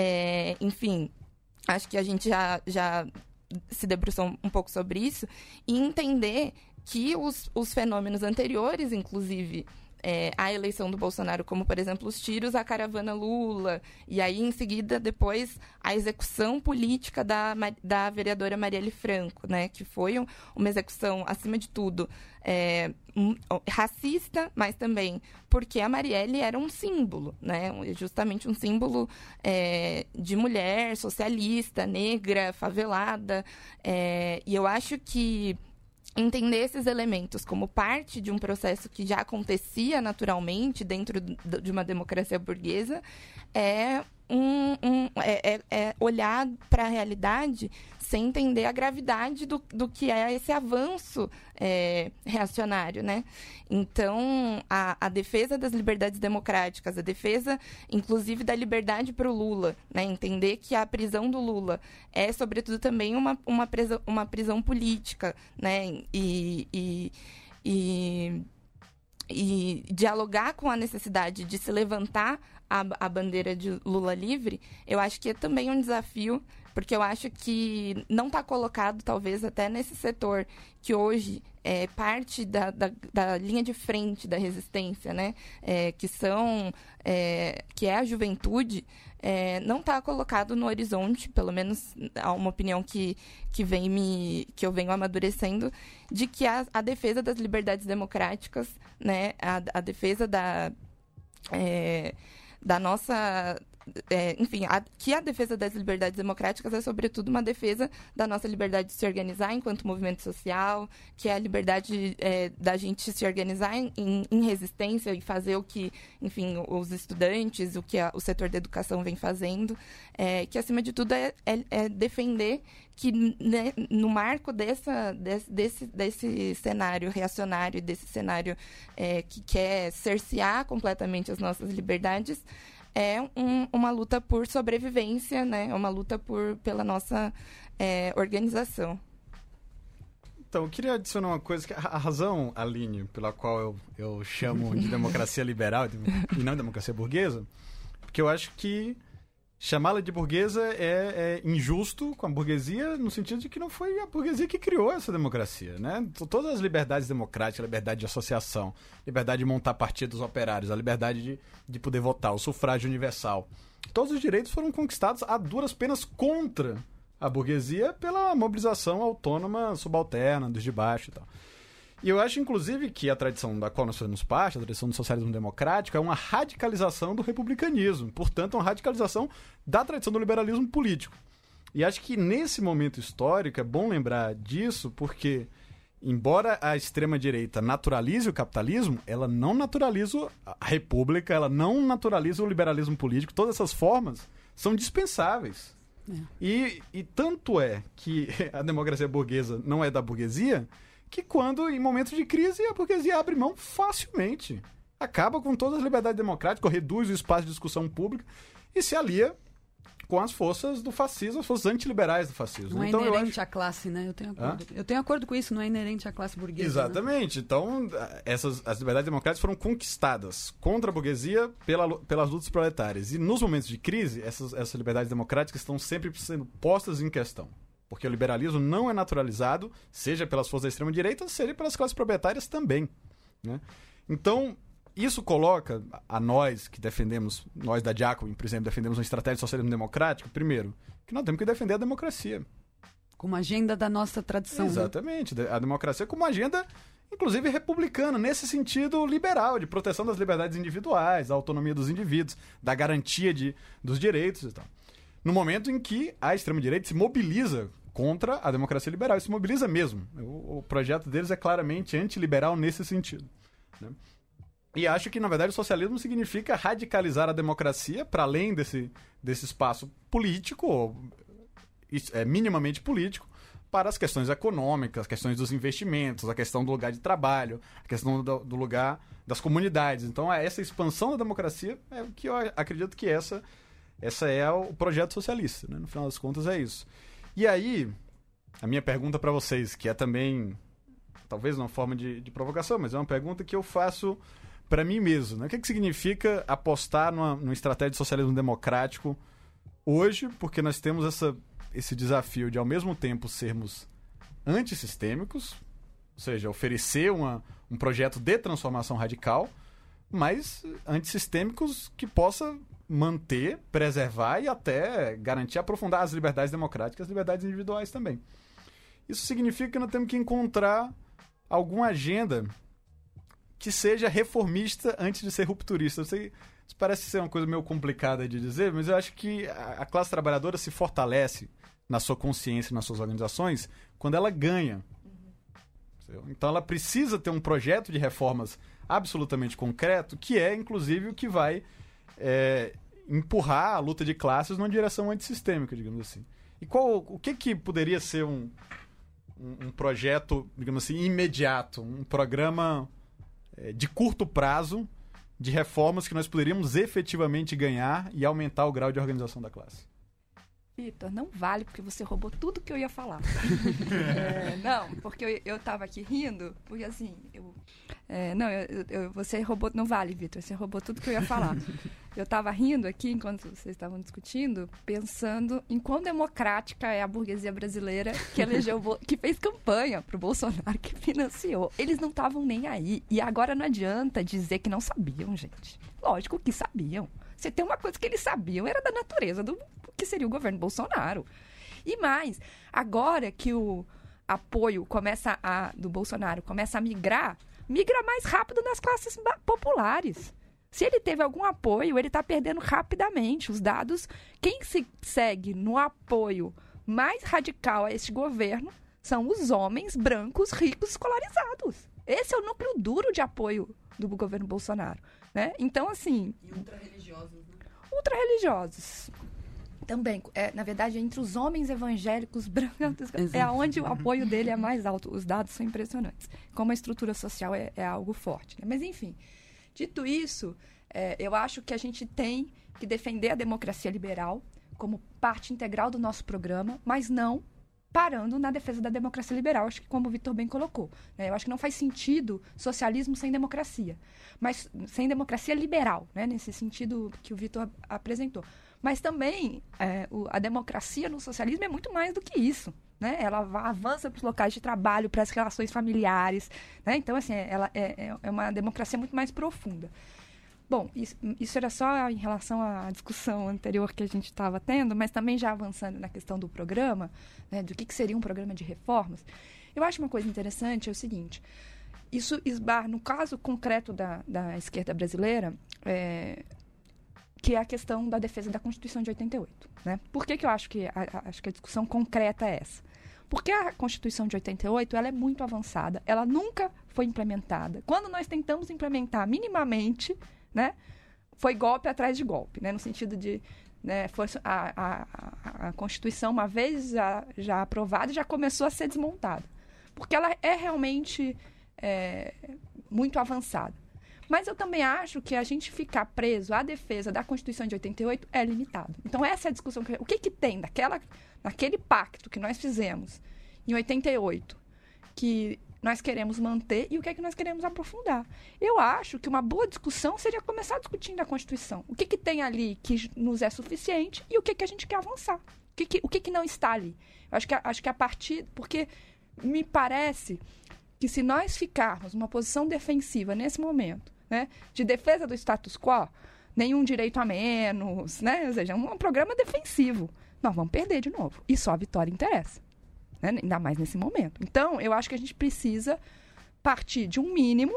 é, enfim, acho que a gente já... já se debruçou um pouco sobre isso e entender que os, os fenômenos anteriores, inclusive é, à eleição do Bolsonaro, como, por exemplo, os tiros à caravana Lula, e aí, em seguida, depois, a execução política da, da vereadora Marielle Franco, né, que foi um, uma execução, acima de tudo, é, um, racista, mas também porque a Marielle era um símbolo, né, justamente um símbolo é, de mulher socialista, negra, favelada, é, e eu acho que entender esses elementos como parte de um processo que já acontecia naturalmente dentro de uma democracia burguesa é, um, um, é, é olhar para a realidade sem entender a gravidade do, do que é esse avanço é, reacionário, né? Então, a, a defesa das liberdades democráticas, a defesa, inclusive, da liberdade para o Lula, né? Entender que a prisão do Lula é, sobretudo, também uma, uma, prisão, uma prisão política, né? E... e, e e dialogar com a necessidade de se levantar a, a bandeira de Lula livre, eu acho que é também um desafio, porque eu acho que não está colocado, talvez, até nesse setor que hoje é parte da, da, da linha de frente da resistência, né? É, que são, é, que é a juventude, é, não está colocado no horizonte, pelo menos há uma opinião que, que, vem me, que eu venho amadurecendo, de que a, a defesa das liberdades democráticas, né? a, a defesa da... É, da nossa, é, enfim, a, que a defesa das liberdades democráticas é, sobretudo, uma defesa da nossa liberdade de se organizar enquanto movimento social, que é a liberdade é, da gente se organizar em, em resistência e fazer o que, enfim, os estudantes, o que a, o setor da educação vem fazendo, é, que, acima de tudo, é, é, é defender que, né, no marco dessa, desse, desse, desse cenário reacionário, desse cenário é, que quer cercear completamente as nossas liberdades, é um, uma luta por sobrevivência, né? É uma luta por, pela nossa é, organização. Então, eu queria adicionar uma coisa, que a razão, Aline, pela qual eu, eu chamo de democracia liberal e não democracia burguesa, porque eu acho que chamá-la de burguesa é, é injusto com a burguesia, no sentido de que não foi a burguesia que criou essa democracia, né? Todas as liberdades democráticas, a liberdade de associação, liberdade de montar partidos operários, a liberdade de, de poder votar, o sufrágio universal, todos os direitos foram conquistados a duras penas contra a burguesia pela mobilização autônoma subalterna, dos de baixo e tal. E eu acho, inclusive, que a tradição da qual nós fazemos parte, a tradição do socialismo democrático, é uma radicalização do republicanismo. Portanto, é uma radicalização da tradição do liberalismo político. E acho que, nesse momento histórico, é bom lembrar disso, porque, embora a extrema-direita naturalize o capitalismo, ela não naturaliza a república, ela não naturaliza o liberalismo político. Todas essas formas são dispensáveis. É. E, e tanto é que a democracia burguesa não é da burguesia, que quando, em momentos de crise, a burguesia abre mão facilmente. Acaba com todas as liberdades democráticas, reduz o espaço de discussão pública e se alia com as forças do fascismo, as forças antiliberais do fascismo. Não é então, inerente acho... à classe, né? Eu tenho acordo. Eu tenho acordo com isso, não é inerente à classe burguesa. Exatamente. Né? Então, essas, as liberdades democráticas foram conquistadas contra a burguesia pela, pelas lutas proletárias. E nos momentos de crise, essas, essas liberdades democráticas estão sempre sendo postas em questão. Porque o liberalismo não é naturalizado, seja pelas forças da extrema-direita, seja pelas classes proprietárias também. Né? Então, isso coloca a nós que defendemos, nós da Jacobin, por exemplo, defendemos uma estratégia de socialismo democrático, primeiro, que nós temos que defender a democracia. Como agenda da nossa tradição. Exatamente. Né? A democracia como agenda, inclusive, republicana, nesse sentido liberal, de proteção das liberdades individuais, da autonomia dos indivíduos, da garantia de, dos direitos e tal. No momento em que a extrema-direita se mobiliza contra a democracia liberal. Isso se mobiliza mesmo. O, o projeto deles é claramente antiliberal nesse sentido. Né? E acho que, na verdade, o socialismo significa radicalizar a democracia para além desse, desse espaço político, ou, é, minimamente político, para as questões econômicas, as questões dos investimentos, a questão do lugar de trabalho, a questão do, do lugar das comunidades. Então, essa expansão da democracia é o que eu acredito que essa... Essa é o projeto socialista, né? No final das contas é isso. E aí, a minha pergunta para vocês, que é também, talvez uma forma de, de provocação, mas é uma pergunta que eu faço para mim mesmo. Né? O que, que significa apostar numa, numa estratégia de socialismo democrático hoje? Porque nós temos essa, esse desafio de, ao mesmo tempo, sermos antissistêmicos, ou seja, oferecer uma, um projeto de transformação radical, mas antissistêmicos que possa manter, preservar e até garantir, aprofundar as liberdades democráticas, as liberdades individuais também. Isso significa que nós temos que encontrar alguma agenda que seja reformista antes de ser rupturista. Eu sei, isso parece ser uma coisa meio complicada de dizer, mas eu acho que a classe trabalhadora se fortalece na sua consciência, nas suas organizações, quando ela ganha. Uhum. Então ela precisa ter um projeto de reformas absolutamente concreto, que é, inclusive, o que vai É, empurrar a luta de classes numa direção antissistêmica, digamos assim. E qual, o que, que poderia ser um, um, um projeto, digamos assim, imediato, um programa é, de curto prazo de reformas que nós poderíamos efetivamente ganhar e aumentar o grau de organização da classe? Vitor, não vale, porque você roubou tudo que eu ia falar. é, não, porque eu, eu tava aqui rindo, porque assim, eu, é, não, eu, eu, você roubou, não vale, Vitor, você roubou tudo que eu ia falar. Eu tava rindo aqui, enquanto vocês estavam discutindo, pensando em quão democrática é a burguesia brasileira que elegeu, que fez campanha pro Bolsonaro, que financiou. Eles não estavam nem aí. E agora não adianta dizer que não sabiam, gente. Lógico que sabiam. Se tem uma coisa que eles sabiam, era da natureza do que seria o governo Bolsonaro. E mais, agora que o apoio começa a, do Bolsonaro começa a migrar, migra mais rápido nas classes populares. Se ele teve algum apoio, ele está perdendo rapidamente. Os dados, quem se segue no apoio mais radical a este governo são os homens brancos, ricos, escolarizados. Esse é o núcleo duro de apoio do governo Bolsonaro, né? Então, assim... E ultra-religiosos, né? Ultra-religiosos. Também, é, na verdade, entre os homens evangélicos brancos, é onde o apoio dele é mais alto. Os dados são impressionantes. Como a estrutura social é, é algo forte, né? Mas, enfim... Dito isso, é, eu acho que a gente tem que defender a democracia liberal como parte integral do nosso programa, mas não parando na defesa da democracia liberal, acho que como o Vitor bem colocou. Né? Eu acho que não faz sentido socialismo sem democracia, mas sem democracia liberal, né? Nesse sentido que o Vitor apresentou. Mas também é, o, a democracia no socialismo é muito mais do que isso. Né? Ela avança para os locais de trabalho, para as relações familiares. Né? Então, assim, ela é, é uma democracia muito mais profunda. Bom, isso, isso era só em relação à discussão anterior que a gente estava tendo, mas também já avançando na questão do programa, né, do que, que seria um programa de reformas. Eu acho uma coisa interessante é o seguinte, isso esbarra, no caso concreto da, da esquerda brasileira, é, que é a questão da defesa da Constituição de oitenta e oito. Né? Por que, que eu acho que, a, a, acho que a discussão concreta é essa? Porque a Constituição de oitenta e oito ela é muito avançada, ela nunca foi implementada. Quando nós tentamos implementar minimamente, né, foi golpe atrás de golpe, né, no sentido de... Né, foi a, a, a, a Constituição, uma vez já, já aprovada, já começou a ser desmontada. Porque ela é realmente é, muito avançada. Mas eu também acho que a gente ficar preso à defesa da Constituição de oitenta e oito é limitado. Então, essa é a discussão. Que, o que, que tem daquela, daquele pacto que nós fizemos em oitenta e oito, que nós queremos manter, e o que é que nós queremos aprofundar? Eu acho que uma boa discussão seria começar discutindo a Constituição. O que, que tem ali que nos é suficiente e o que, que a gente quer avançar? O que, que, o que, que não está ali? Eu acho que, acho que a partir... Porque me parece que se nós ficarmos numa posição defensiva nesse momento, né, de defesa do status quo, nenhum direito a menos, né, ou seja, um, um programa defensivo, nós vamos perder de novo. E só a vitória interessa, né, ainda mais nesse momento. Então, eu acho que a gente precisa partir de um mínimo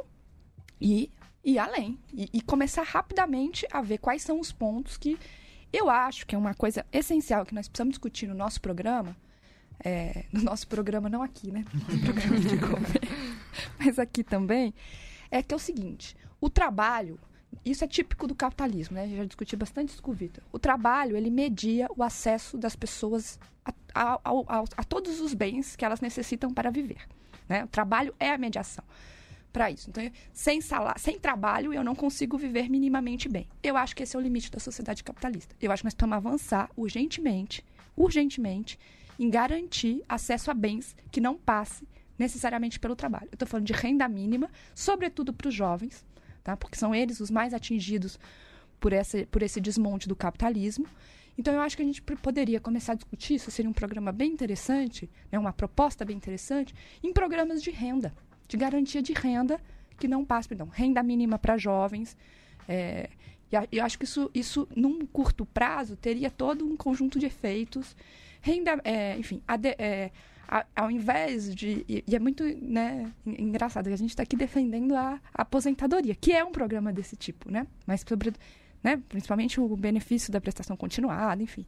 e ir além. E, e começar rapidamente a ver quais são os pontos que eu acho que é uma coisa essencial que nós precisamos discutir no nosso programa, é, no nosso programa, não aqui, né, no programa de governo, mas aqui também, é que é o seguinte... O trabalho, isso é típico do capitalismo, né? Eu já discuti bastante isso com o Vitor. O trabalho, ele media o acesso das pessoas a, a, a, a, a todos os bens que elas necessitam para viver. Né? O trabalho é a mediação para isso. Então, sem, salário, sem trabalho, eu não consigo viver minimamente bem. Eu acho que esse é o limite da sociedade capitalista. Eu acho que nós precisamos avançar urgentemente, urgentemente, em garantir acesso a bens que não passe necessariamente pelo trabalho. Eu estou falando de renda mínima, sobretudo para os jovens, tá? Porque são eles os mais atingidos por, essa, por esse desmonte do capitalismo. Então, eu acho que a gente poderia começar a discutir, isso seria um programa bem interessante, né, uma proposta bem interessante, em programas de renda, de garantia de renda que não passe, perdão, renda mínima para jovens. É, e eu acho que isso, isso, num curto prazo, teria todo um conjunto de efeitos. Renda, é, enfim, a de, é, a, ao invés de... E, e é muito, né, engraçado que a gente está aqui defendendo a, a aposentadoria, que é um programa desse tipo, né? Mas, sobre, né, principalmente o benefício da prestação continuada, enfim.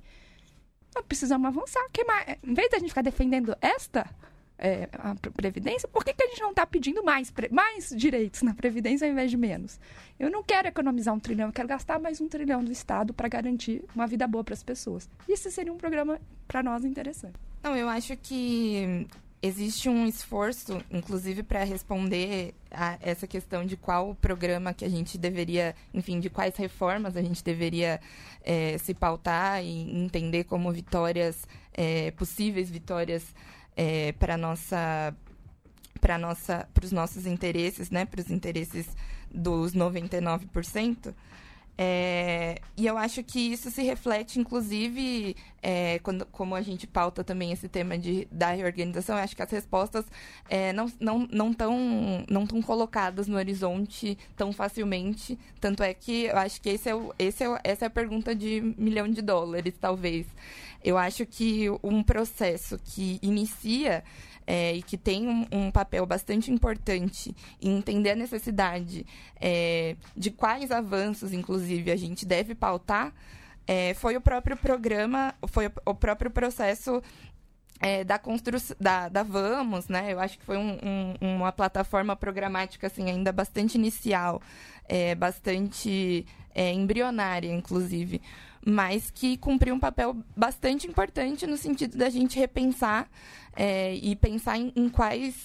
Nós precisamos avançar. Que mais, em vez da gente ficar defendendo esta é, a Previdência, por que, que a gente não está pedindo mais, mais direitos na Previdência ao invés de menos? Eu não quero economizar um trilhão, eu quero gastar mais um trilhão do Estado para garantir uma vida boa para as pessoas. Isso seria um programa, para nós, interessante. Não, eu acho que existe um esforço, inclusive, para responder a essa questão de qual programa que a gente deveria, enfim, de quais reformas a gente deveria é, se pautar e entender como vitórias, é, possíveis vitórias é, para nossa, para nossa, para os nossos interesses, né, para os interesses dos noventa e nove por cento. É, e eu acho que isso se reflete, inclusive, é, quando, como a gente pauta também esse tema de, da reorganização, eu acho que as respostas é, não estão não, não tão, não tão colocadas no horizonte tão facilmente. Tanto é que eu acho que esse é o, esse é o, essa é a pergunta de milhão de dólares, talvez. Eu acho que um processo que inicia é, e que tem um, um papel bastante importante em entender a necessidade é, de quais avanços, inclusive, a gente deve pautar, é, foi o próprio programa, foi o, o próprio processo é, da construção, da, da Vamos, né? Eu acho que foi um, um, uma plataforma programática, assim, ainda bastante inicial, é, bastante é, embrionária, inclusive, mas que cumpriu um papel bastante importante no sentido da gente repensar é, e pensar em, em quais,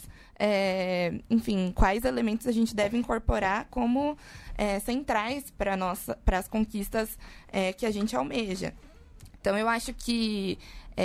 é, enfim, quais elementos a gente deve incorporar como é, centrais para nossa, para as conquistas é, que a gente almeja. Então, eu acho que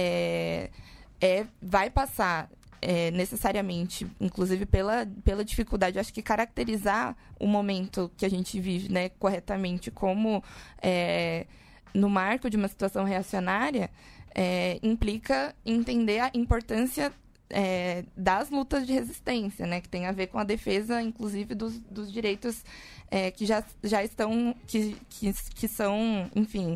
é, é, vai passar é, necessariamente, inclusive pela, pela dificuldade, eu acho que caracterizar o momento que a gente vive, né, corretamente como é, no marco de uma situação reacionária, é, implica entender a importância é, das lutas de resistência, né, que tem a ver com a defesa, inclusive, dos, dos direitos é, que já, já estão, que, que, que são, enfim,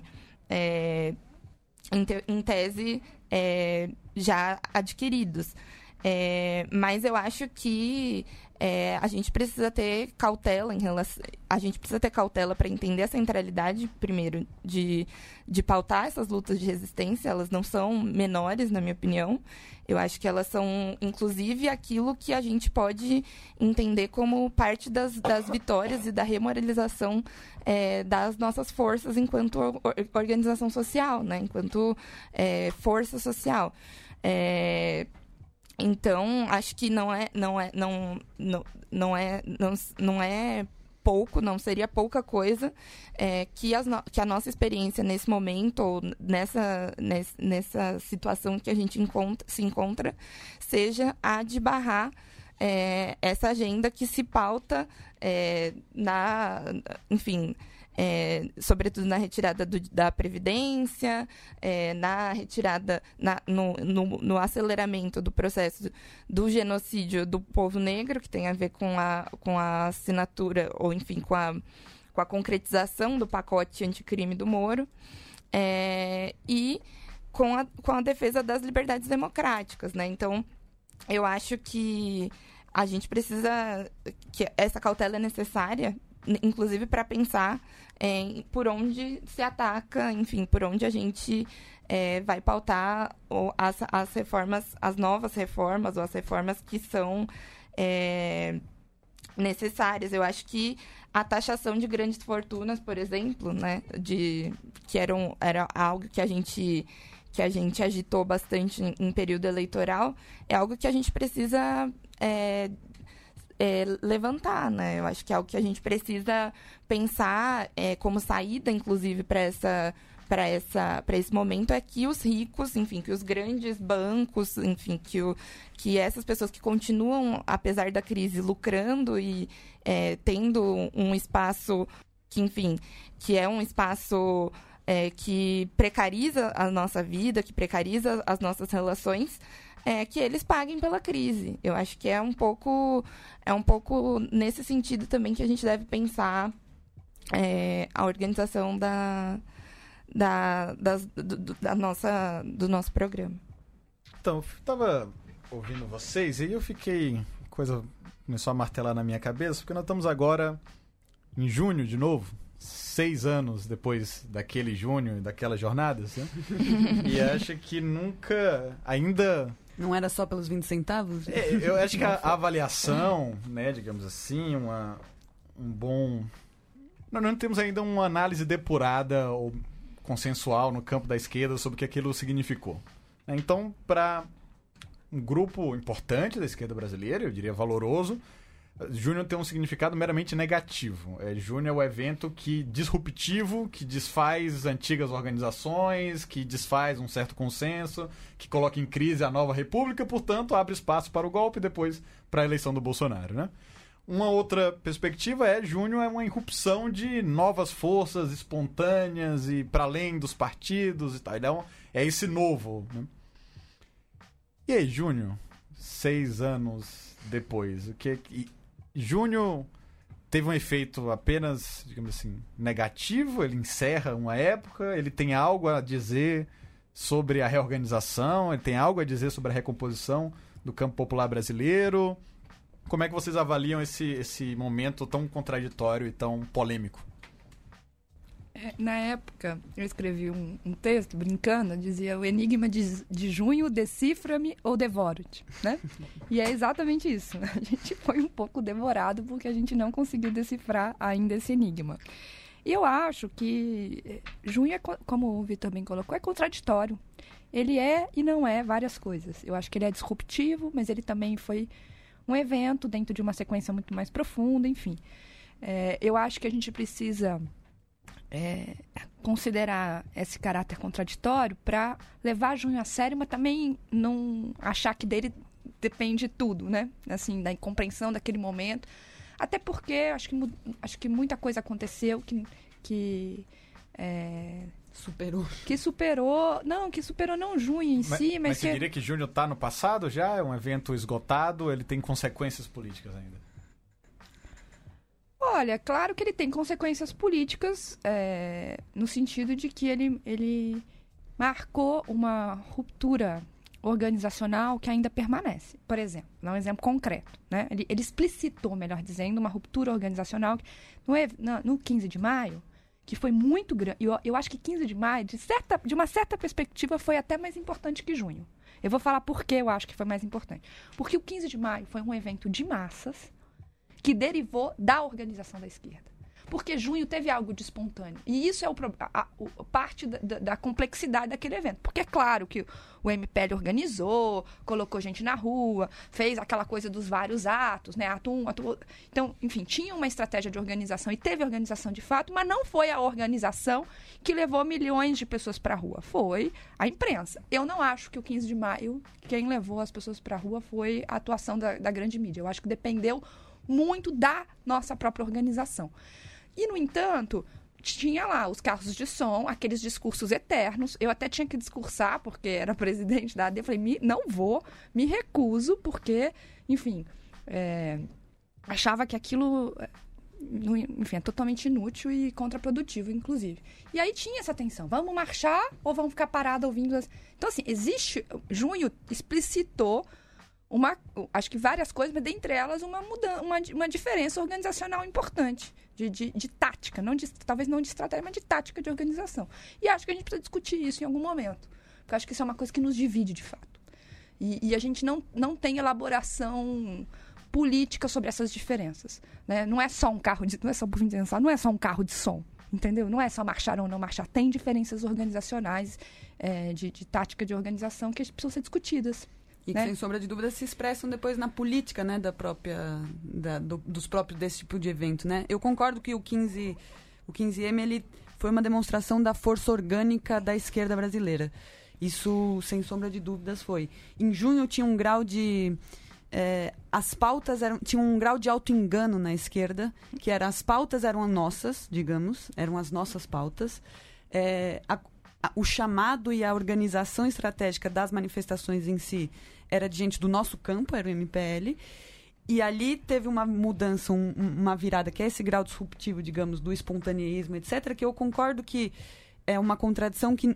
é, em, te, em tese, é, já adquiridos. É, mas eu acho que é, a gente precisa ter cautela em relação, a gente precisa ter cautela para entender a centralidade, primeiro, de, de pautar essas lutas de resistência. Elas não são menores, na minha opinião. Eu acho que elas são, inclusive, aquilo que a gente pode entender como parte das, das vitórias e da remoralização é, das nossas forças enquanto organização social, né? Enquanto é, força social. É, Então, acho que não é, não é, não, não, não é, não, não é pouco, não seria pouca coisa é, que, as no, que a nossa experiência nesse momento, ou nessa, nessa, nessa situação que a gente encontra, se encontra, seja a de barrar é, essa agenda que se pauta é, na, enfim... É, sobretudo na retirada do, da Previdência, é, na retirada, na, no, no, no aceleramento do processo do genocídio do povo negro, que tem a ver com a, com a assinatura, ou enfim, com a, com a concretização do pacote anticrime do Moro, é, e com a, com a defesa das liberdades democráticas, né? Então, eu acho que a gente precisa, que essa cautela é necessária, inclusive para pensar é, por onde se ataca, enfim, por onde a gente é, vai pautar ou as, as reformas, as novas reformas ou as reformas que são é, necessárias. Eu acho que a taxação de grandes fortunas, por exemplo, né, de, que era, um, era algo que a gente que a gente agitou bastante em, em período eleitoral, é algo que a gente precisa é, É, levantar, né? Eu acho que é algo que a gente precisa pensar é, como saída, inclusive, para essa, para essa, para esse momento, é que os ricos, enfim, que os grandes bancos, enfim, que, o, que essas pessoas que continuam, apesar da crise, lucrando e é, tendo um espaço que, enfim, que é um espaço é, que precariza a nossa vida, que precariza as nossas relações, É, que eles paguem pela crise. Eu acho que é um pouco, é um pouco nesse sentido também que a gente deve pensar é, a organização da, da, das, do, da nossa, do nosso programa. Então, eu estava ouvindo vocês e aí eu fiquei... coisa começou a martelar na minha cabeça, porque nós estamos agora em junho de novo, seis anos depois daquele junho e daquelas jornadas, né? E acho que nunca, ainda... Não era só pelos vinte centavos? É, eu acho que a, a avaliação, né, digamos assim, uma, um bom... Nós não temos ainda uma análise depurada ou consensual no campo da esquerda sobre o que aquilo significou. Então, para um grupo importante da esquerda brasileira, eu diria valoroso, junho tem um significado meramente negativo. É, junho é o evento que disruptivo, que desfaz antigas organizações, que desfaz um certo consenso, que coloca em crise a nova república, portanto, abre espaço para o golpe e depois para a eleição do Bolsonaro, né? Uma outra perspectiva é junho é uma irrupção de novas forças espontâneas e para além dos partidos e tal. Então, é esse novo, né? E aí, junho, seis anos depois, o que e, junho teve um efeito apenas, digamos assim, negativo? Ele encerra uma época? Ele tem algo a dizer sobre a reorganização? Ele tem algo a dizer sobre a recomposição do campo popular brasileiro? Como é que vocês avaliam esse, esse momento tão contraditório e tão polêmico? É, na época, eu escrevi um, um texto brincando, dizia o enigma de, de junho, decifra-me ou devoro-te, né? E é exatamente isso. A gente foi um pouco devorado porque a gente não conseguiu decifrar ainda esse enigma. E eu acho que junho, é, como o Vitor bem colocou, é contraditório. Ele é e não é várias coisas. Eu acho que ele é disruptivo, mas ele também foi um evento dentro de uma sequência muito mais profunda, enfim. É, eu acho que a gente precisa é, considerar esse caráter contraditório para levar junho a sério, mas também não achar que dele depende tudo, né? Assim, da compreensão daquele momento. Até porque acho que, acho que muita coisa aconteceu que... que é, superou. Que superou... Não, que superou não junho em mas, si, mas... Mas você que... diria que junho está no passado já? É um evento esgotado? Ele tem consequências políticas ainda? Olha, claro que ele tem consequências políticas é, no sentido de que ele, ele marcou uma ruptura organizacional que ainda permanece. Por exemplo, dá um exemplo concreto, né? Ele, ele explicitou, melhor dizendo, uma ruptura organizacional no, no quinze de maio, que foi muito grande. Eu, eu acho que quinze de maio, de, certa, de uma certa perspectiva, foi até mais importante que junho. Eu vou falar por que eu acho que foi mais importante. Porque o quinze de maio foi um evento de massas que derivou da organização da esquerda. Porque junho teve algo de espontâneo. E isso é o, a, a, a parte da, da, da complexidade daquele evento. Porque é claro que o M P L organizou, colocou gente na rua, fez aquela coisa dos vários atos, né? Ato um, ato... Então, enfim, tinha uma estratégia de organização e teve organização de fato, mas não foi a organização que levou milhões de pessoas para a rua. Foi a imprensa. Eu não acho que o quinze de maio, quem levou as pessoas para a rua foi a atuação da, da grande mídia. Eu acho que dependeu muito da nossa própria organização. E, no entanto, tinha lá os carros de som, aqueles discursos eternos. Eu até tinha que discursar, porque era presidente da A D. Eu falei, me, não vou, me recuso, porque, enfim, é, achava que aquilo, enfim, é totalmente inútil e contraprodutivo, inclusive. E aí tinha essa tensão, vamos marchar ou vamos ficar parados ouvindo? As... Então, assim, existe, junho explicitou uma, acho que várias coisas, mas dentre elas uma, mudança, uma, uma diferença organizacional importante, de, de, de tática, não de, talvez não de estratégia, mas de tática de organização. E acho que a gente precisa discutir isso em algum momento, porque acho que isso é uma coisa que nos divide de fato. E, e a gente não, não tem elaboração política sobre essas diferenças, né? Não é só um carro de, não é só por pensar, não é só um carro de som, entendeu? Não é só marchar ou não marchar, tem diferenças organizacionais, é, de, de tática de organização que precisam ser discutidas. E que, né? Sem sombra de dúvida, se expressam depois na política, né, da própria, da, do, dos próprios desse tipo de evento, né? Eu concordo que o quinze, o quinze eme ele foi uma demonstração da força orgânica da esquerda brasileira. Isso, sem sombra de dúvidas, foi. Em junho tinha um grau de... É, as pautas eram, tinham um grau de auto-engano na esquerda, que era as pautas eram nossas, digamos, eram as nossas pautas. É, a, o chamado e a organização estratégica das manifestações em si era de gente do nosso campo, era o M P L, e ali teve uma mudança, um, uma virada, que é esse grau disruptivo, digamos, do espontaneismo, etcétera, que eu concordo que é uma contradição que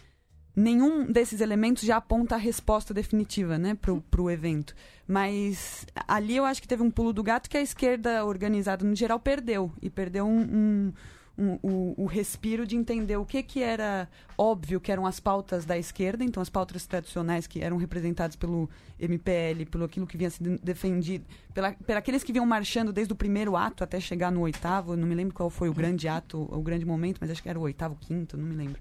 nenhum desses elementos já aponta a resposta definitiva, né, pro, pro evento. Mas ali eu acho que teve um pulo do gato que a esquerda organizada, no geral, perdeu, e perdeu um... um Um, o, o respiro de entender o que, que era óbvio que eram as pautas da esquerda, então as pautas tradicionais que eram representadas pelo M P L, pelo aquilo que vinha sendo defendido, pela, pela aqueles que vinham marchando desde o primeiro ato até chegar no oitavo, não me lembro qual foi o grande ato, o grande momento, mas acho que era o oitavo, quinto, não me lembro.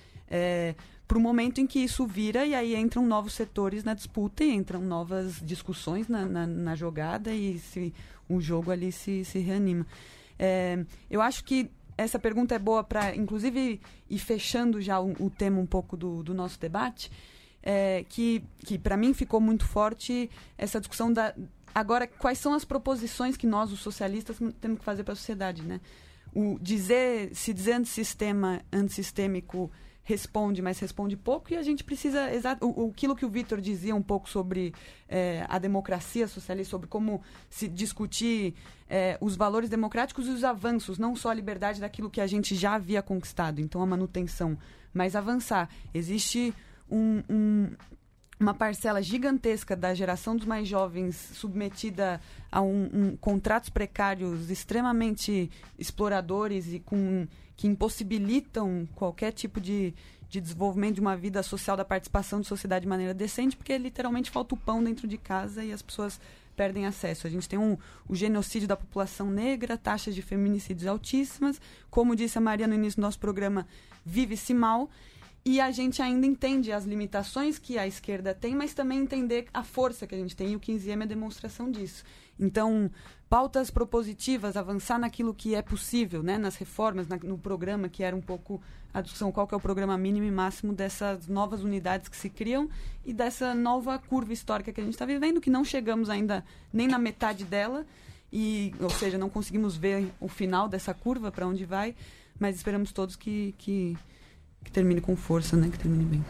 É, para o momento em que isso vira e aí entram novos setores na disputa e entram novas discussões na, na, na jogada e se, o jogo ali se, se reanima. É, eu acho que essa pergunta é boa para, inclusive, ir fechando já o, o tema um pouco do, do nosso debate, é, que, que para mim ficou muito forte essa discussão da, agora, quais são as proposições que nós, os socialistas, temos que fazer para a sociedade, né? O dizer, se dizer antissistema, antissistêmico responde, mas responde pouco, e a gente precisa... Exato, o, aquilo que o Vitor dizia um pouco sobre é, a democracia socialista, sobre como se discutir é, os valores democráticos e os avanços, não só a liberdade daquilo que a gente já havia conquistado, então a manutenção, mas avançar. Existe um... um uma parcela gigantesca da geração dos mais jovens submetida a um, um, contratos precários extremamente exploradores e com, que impossibilitam qualquer tipo de, de desenvolvimento de uma vida social, da participação de sociedade de maneira decente, porque literalmente falta o pão dentro de casa e as pessoas perdem acesso. A gente tem um, o genocídio da população negra, taxas de feminicídios altíssimas, como disse a Maria no início do nosso programa, vive-se mal. E a gente ainda entende as limitações que a esquerda tem, mas também entender a força que a gente tem. E o quinze eme é a demonstração disso. Então, pautas propositivas, avançar naquilo que é possível, né? Nas reformas, na, no programa, que era um pouco a discussão, qual que é o programa mínimo e máximo dessas novas unidades que se criam e dessa nova curva histórica que a gente está vivendo, que não chegamos ainda nem na metade dela, e, ou seja, não conseguimos ver o final dessa curva, para onde vai, mas esperamos todos que... que que termine com força, né? Que termine bem.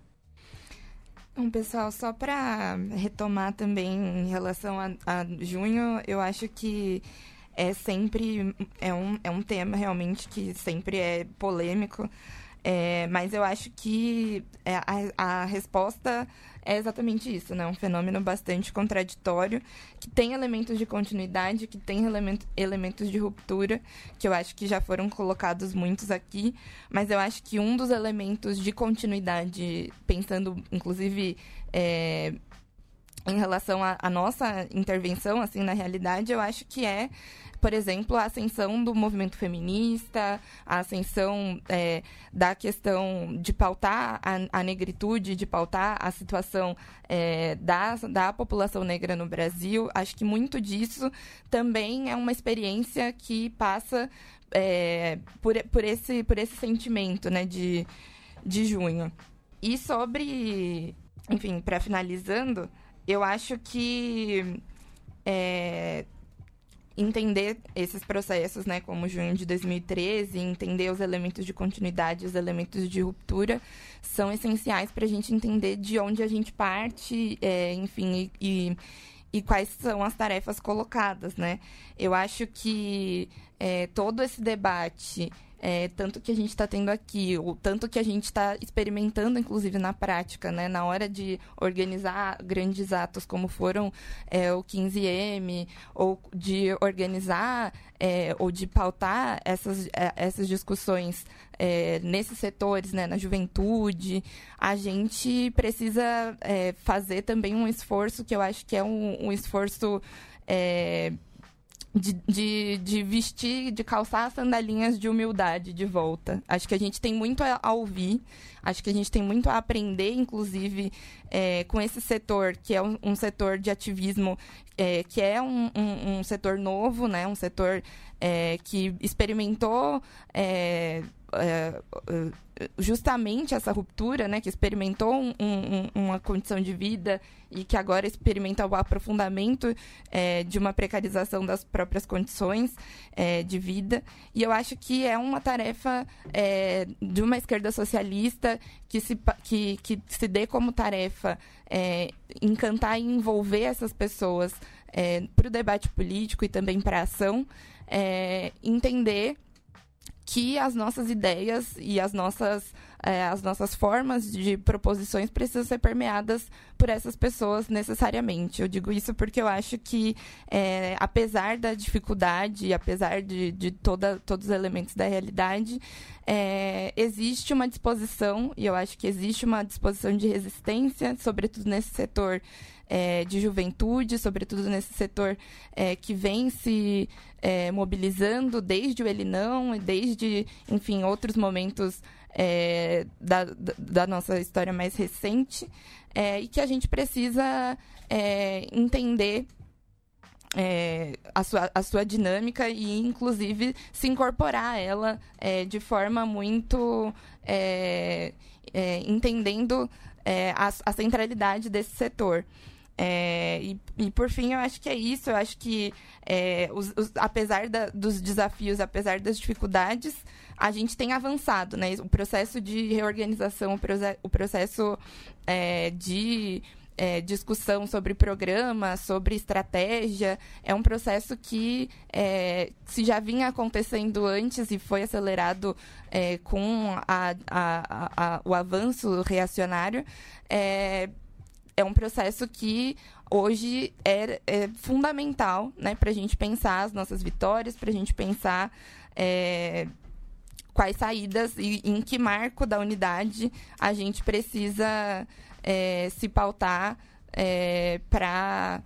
Bom, pessoal, só para retomar também em relação a, a junho, eu acho que é sempre é um, é um tema realmente que sempre é polêmico, é, mas eu acho que é, a, a resposta é exatamente isso, né? Um fenômeno bastante contraditório, que tem elementos de continuidade, que tem elemento, elementos de ruptura, que eu acho que já foram colocados muitos aqui, mas eu acho que um dos elementos de continuidade, pensando, inclusive, é, em relação à nossa intervenção, assim, na realidade, eu acho que é, por exemplo, a ascensão do movimento feminista, a ascensão é, da questão de pautar a, a negritude, de pautar a situação é, da, da população negra no Brasil. Acho que muito disso também é uma experiência que passa é, por, por, esse, por esse sentimento, né, de, de junho. E sobre, enfim, para finalizando, eu acho que é, entender esses processos, né, como junho de dois mil e treze, entender os elementos de continuidade, os elementos de ruptura, são essenciais para a gente entender de onde a gente parte, é, enfim, e, e, e quais são as tarefas colocadas, né? Eu acho que é, todo esse debate... É, tanto que a gente está tendo aqui, o tanto que a gente está experimentando, inclusive, na prática, né? Na hora de organizar grandes atos como foram é, o quinze eme, ou de organizar é, ou de pautar essas, é, essas discussões é, nesses setores, né? Na juventude, a gente precisa é, fazer também um esforço, que eu acho que é um, um esforço... É, De, de, de vestir, de calçar as sandalinhas de humildade de volta. Acho que a gente tem muito a, a ouvir, acho que a gente tem muito a aprender, inclusive, é, com esse setor, que é um, um setor de ativismo, é, que é um, um, um setor novo, né? Um setor é, que experimentou... É, É, justamente essa ruptura, né, que experimentou um, um, uma condição de vida e que agora experimenta o aprofundamento é, de uma precarização das próprias condições é, de vida. E eu acho que é uma tarefa é, de uma esquerda socialista que se, que, que se dê como tarefa é, encantar e envolver essas pessoas é, para o debate político e também para a ação, é, entender que as nossas ideias e as nossas, é, as nossas formas de proposições precisam ser permeadas por essas pessoas necessariamente. Eu digo isso porque eu acho que, é, apesar da dificuldade, apesar de, de toda, todos os elementos da realidade, é, existe uma disposição, e eu acho que existe uma disposição de resistência, sobretudo nesse setor É, de juventude, sobretudo nesse setor é, que vem se é, mobilizando desde o Ele Não e desde, enfim, outros momentos é, da, da nossa história mais recente, é, e que a gente precisa é, entender é, a, sua, a sua dinâmica e, inclusive, se incorporar a ela é, de forma muito é, é, entendendo é, a, a centralidade desse setor. É, e, e, por fim, eu acho que é isso. Eu acho que, é, os, os, apesar da, dos desafios, apesar das dificuldades, a gente tem avançado, né? O processo de reorganização, o, proce- o processo é, de é, discussão sobre programa, sobre estratégia, é um processo que é, se já vinha acontecendo antes e foi acelerado é, com a, a, a, a, o avanço reacionário, é, é um processo que hoje é, é fundamental, né, para a gente pensar as nossas vitórias, para a gente pensar é, quais saídas e em que marco da unidade a gente precisa é, se pautar é, para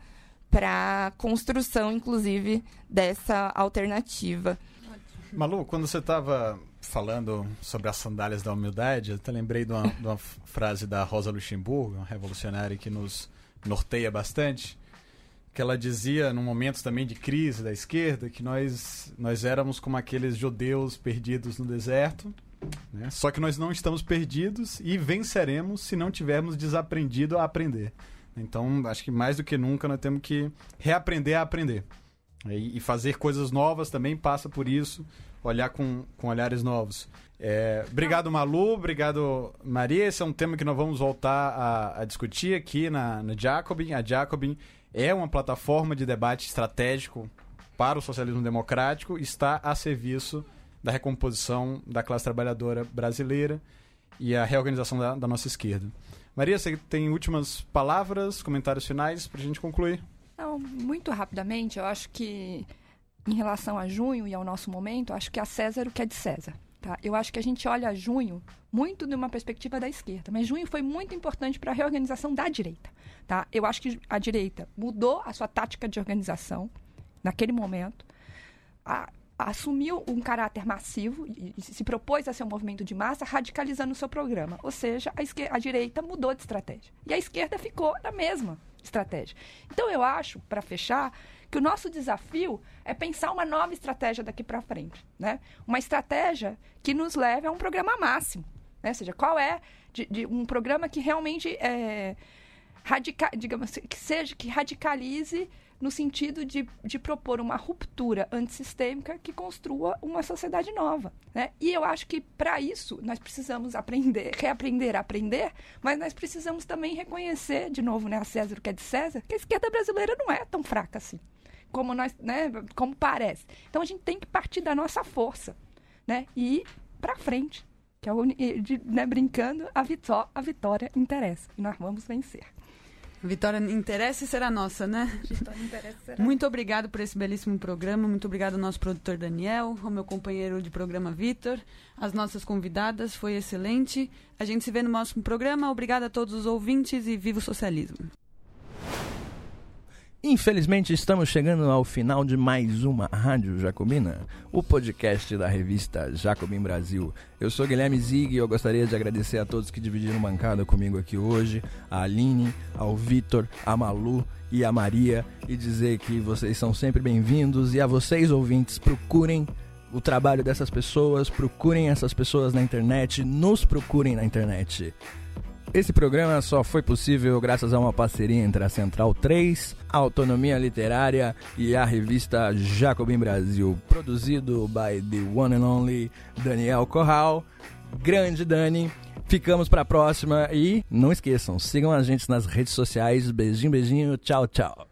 para construção, inclusive, dessa alternativa. Malu, quando você estava falando sobre as sandálias da humildade, eu até lembrei de uma, de uma frase da Rosa Luxemburgo, uma revolucionária que nos norteia bastante, que ela dizia, num momento também de crise da esquerda, que nós, nós éramos como aqueles judeus perdidos no deserto, né? Só que nós não estamos perdidos e venceremos se não tivermos desaprendido a aprender. Então, acho que mais do que nunca nós temos que reaprender a aprender. E, e fazer coisas novas também passa por isso, olhar com, com olhares novos. É, obrigado, Malu, obrigado, Maria. Esse é um tema que nós vamos voltar a, a discutir aqui na, na Jacobin. A Jacobin é uma plataforma de debate estratégico para o socialismo democrático, está a serviço da recomposição da classe trabalhadora brasileira e a reorganização da, da nossa esquerda. Maria, você tem últimas palavras, comentários finais para a gente concluir? Não, muito rapidamente, eu acho que em relação a junho e ao nosso momento, acho que a César o que é de César. Tá? Eu acho que a gente olha junho muito de uma perspectiva da esquerda, mas junho foi muito importante para a reorganização da direita. Tá? Eu acho que a direita mudou a sua tática de organização naquele momento, a, assumiu um caráter massivo e, e se propôs a ser um movimento de massa, radicalizando o seu programa. Ou seja, a, esquerda, a direita mudou de estratégia. E a esquerda ficou na mesma estratégia. Então, eu acho, para fechar, que o nosso desafio é pensar uma nova estratégia daqui para frente, né? Uma estratégia que nos leve a um programa máximo, né? Ou seja, qual é de, de um programa que realmente é, radica, digamos, que seja, que radicalize no sentido de, de propor uma ruptura antissistêmica que construa uma sociedade nova, né? E eu acho que, para isso, nós precisamos aprender, reaprender a aprender, mas nós precisamos também reconhecer, de novo, né, a César o que é de César, que a esquerda brasileira não é tão fraca assim, como, nós, né, como parece. Então, a gente tem que partir da nossa força, né, e ir para frente, que é o, de, né, brincando, a, vitó- a vitória interessa, e nós vamos vencer. Vitória interessa e será nossa, né? Vitória interessa será. Muito obrigado por esse belíssimo programa. Muito obrigado ao nosso produtor Daniel, ao meu companheiro de programa Vitor, às nossas convidadas. Foi excelente. A gente se vê no próximo programa. Obrigado a todos os ouvintes e viva o socialismo. Infelizmente, estamos chegando ao final de mais uma Rádio Jacobina, o podcast da revista Jacobin Brasil. Eu sou Guilherme Zig e eu gostaria de agradecer a todos que dividiram bancada comigo aqui hoje, a Aline, ao Vitor, a Malu e a Maria, e dizer que vocês são sempre bem-vindos, e a vocês, ouvintes, procurem o trabalho dessas pessoas, procurem essas pessoas na internet, nos procurem na internet. Esse programa só foi possível graças a uma parceria entre a Central três, a Autonomia Literária e a revista Jacobin Brasil, produzido by the one and only Daniel Corral. Grande Dani, ficamos para a próxima e não esqueçam, sigam a gente nas redes sociais. Beijinho, beijinho, tchau, tchau.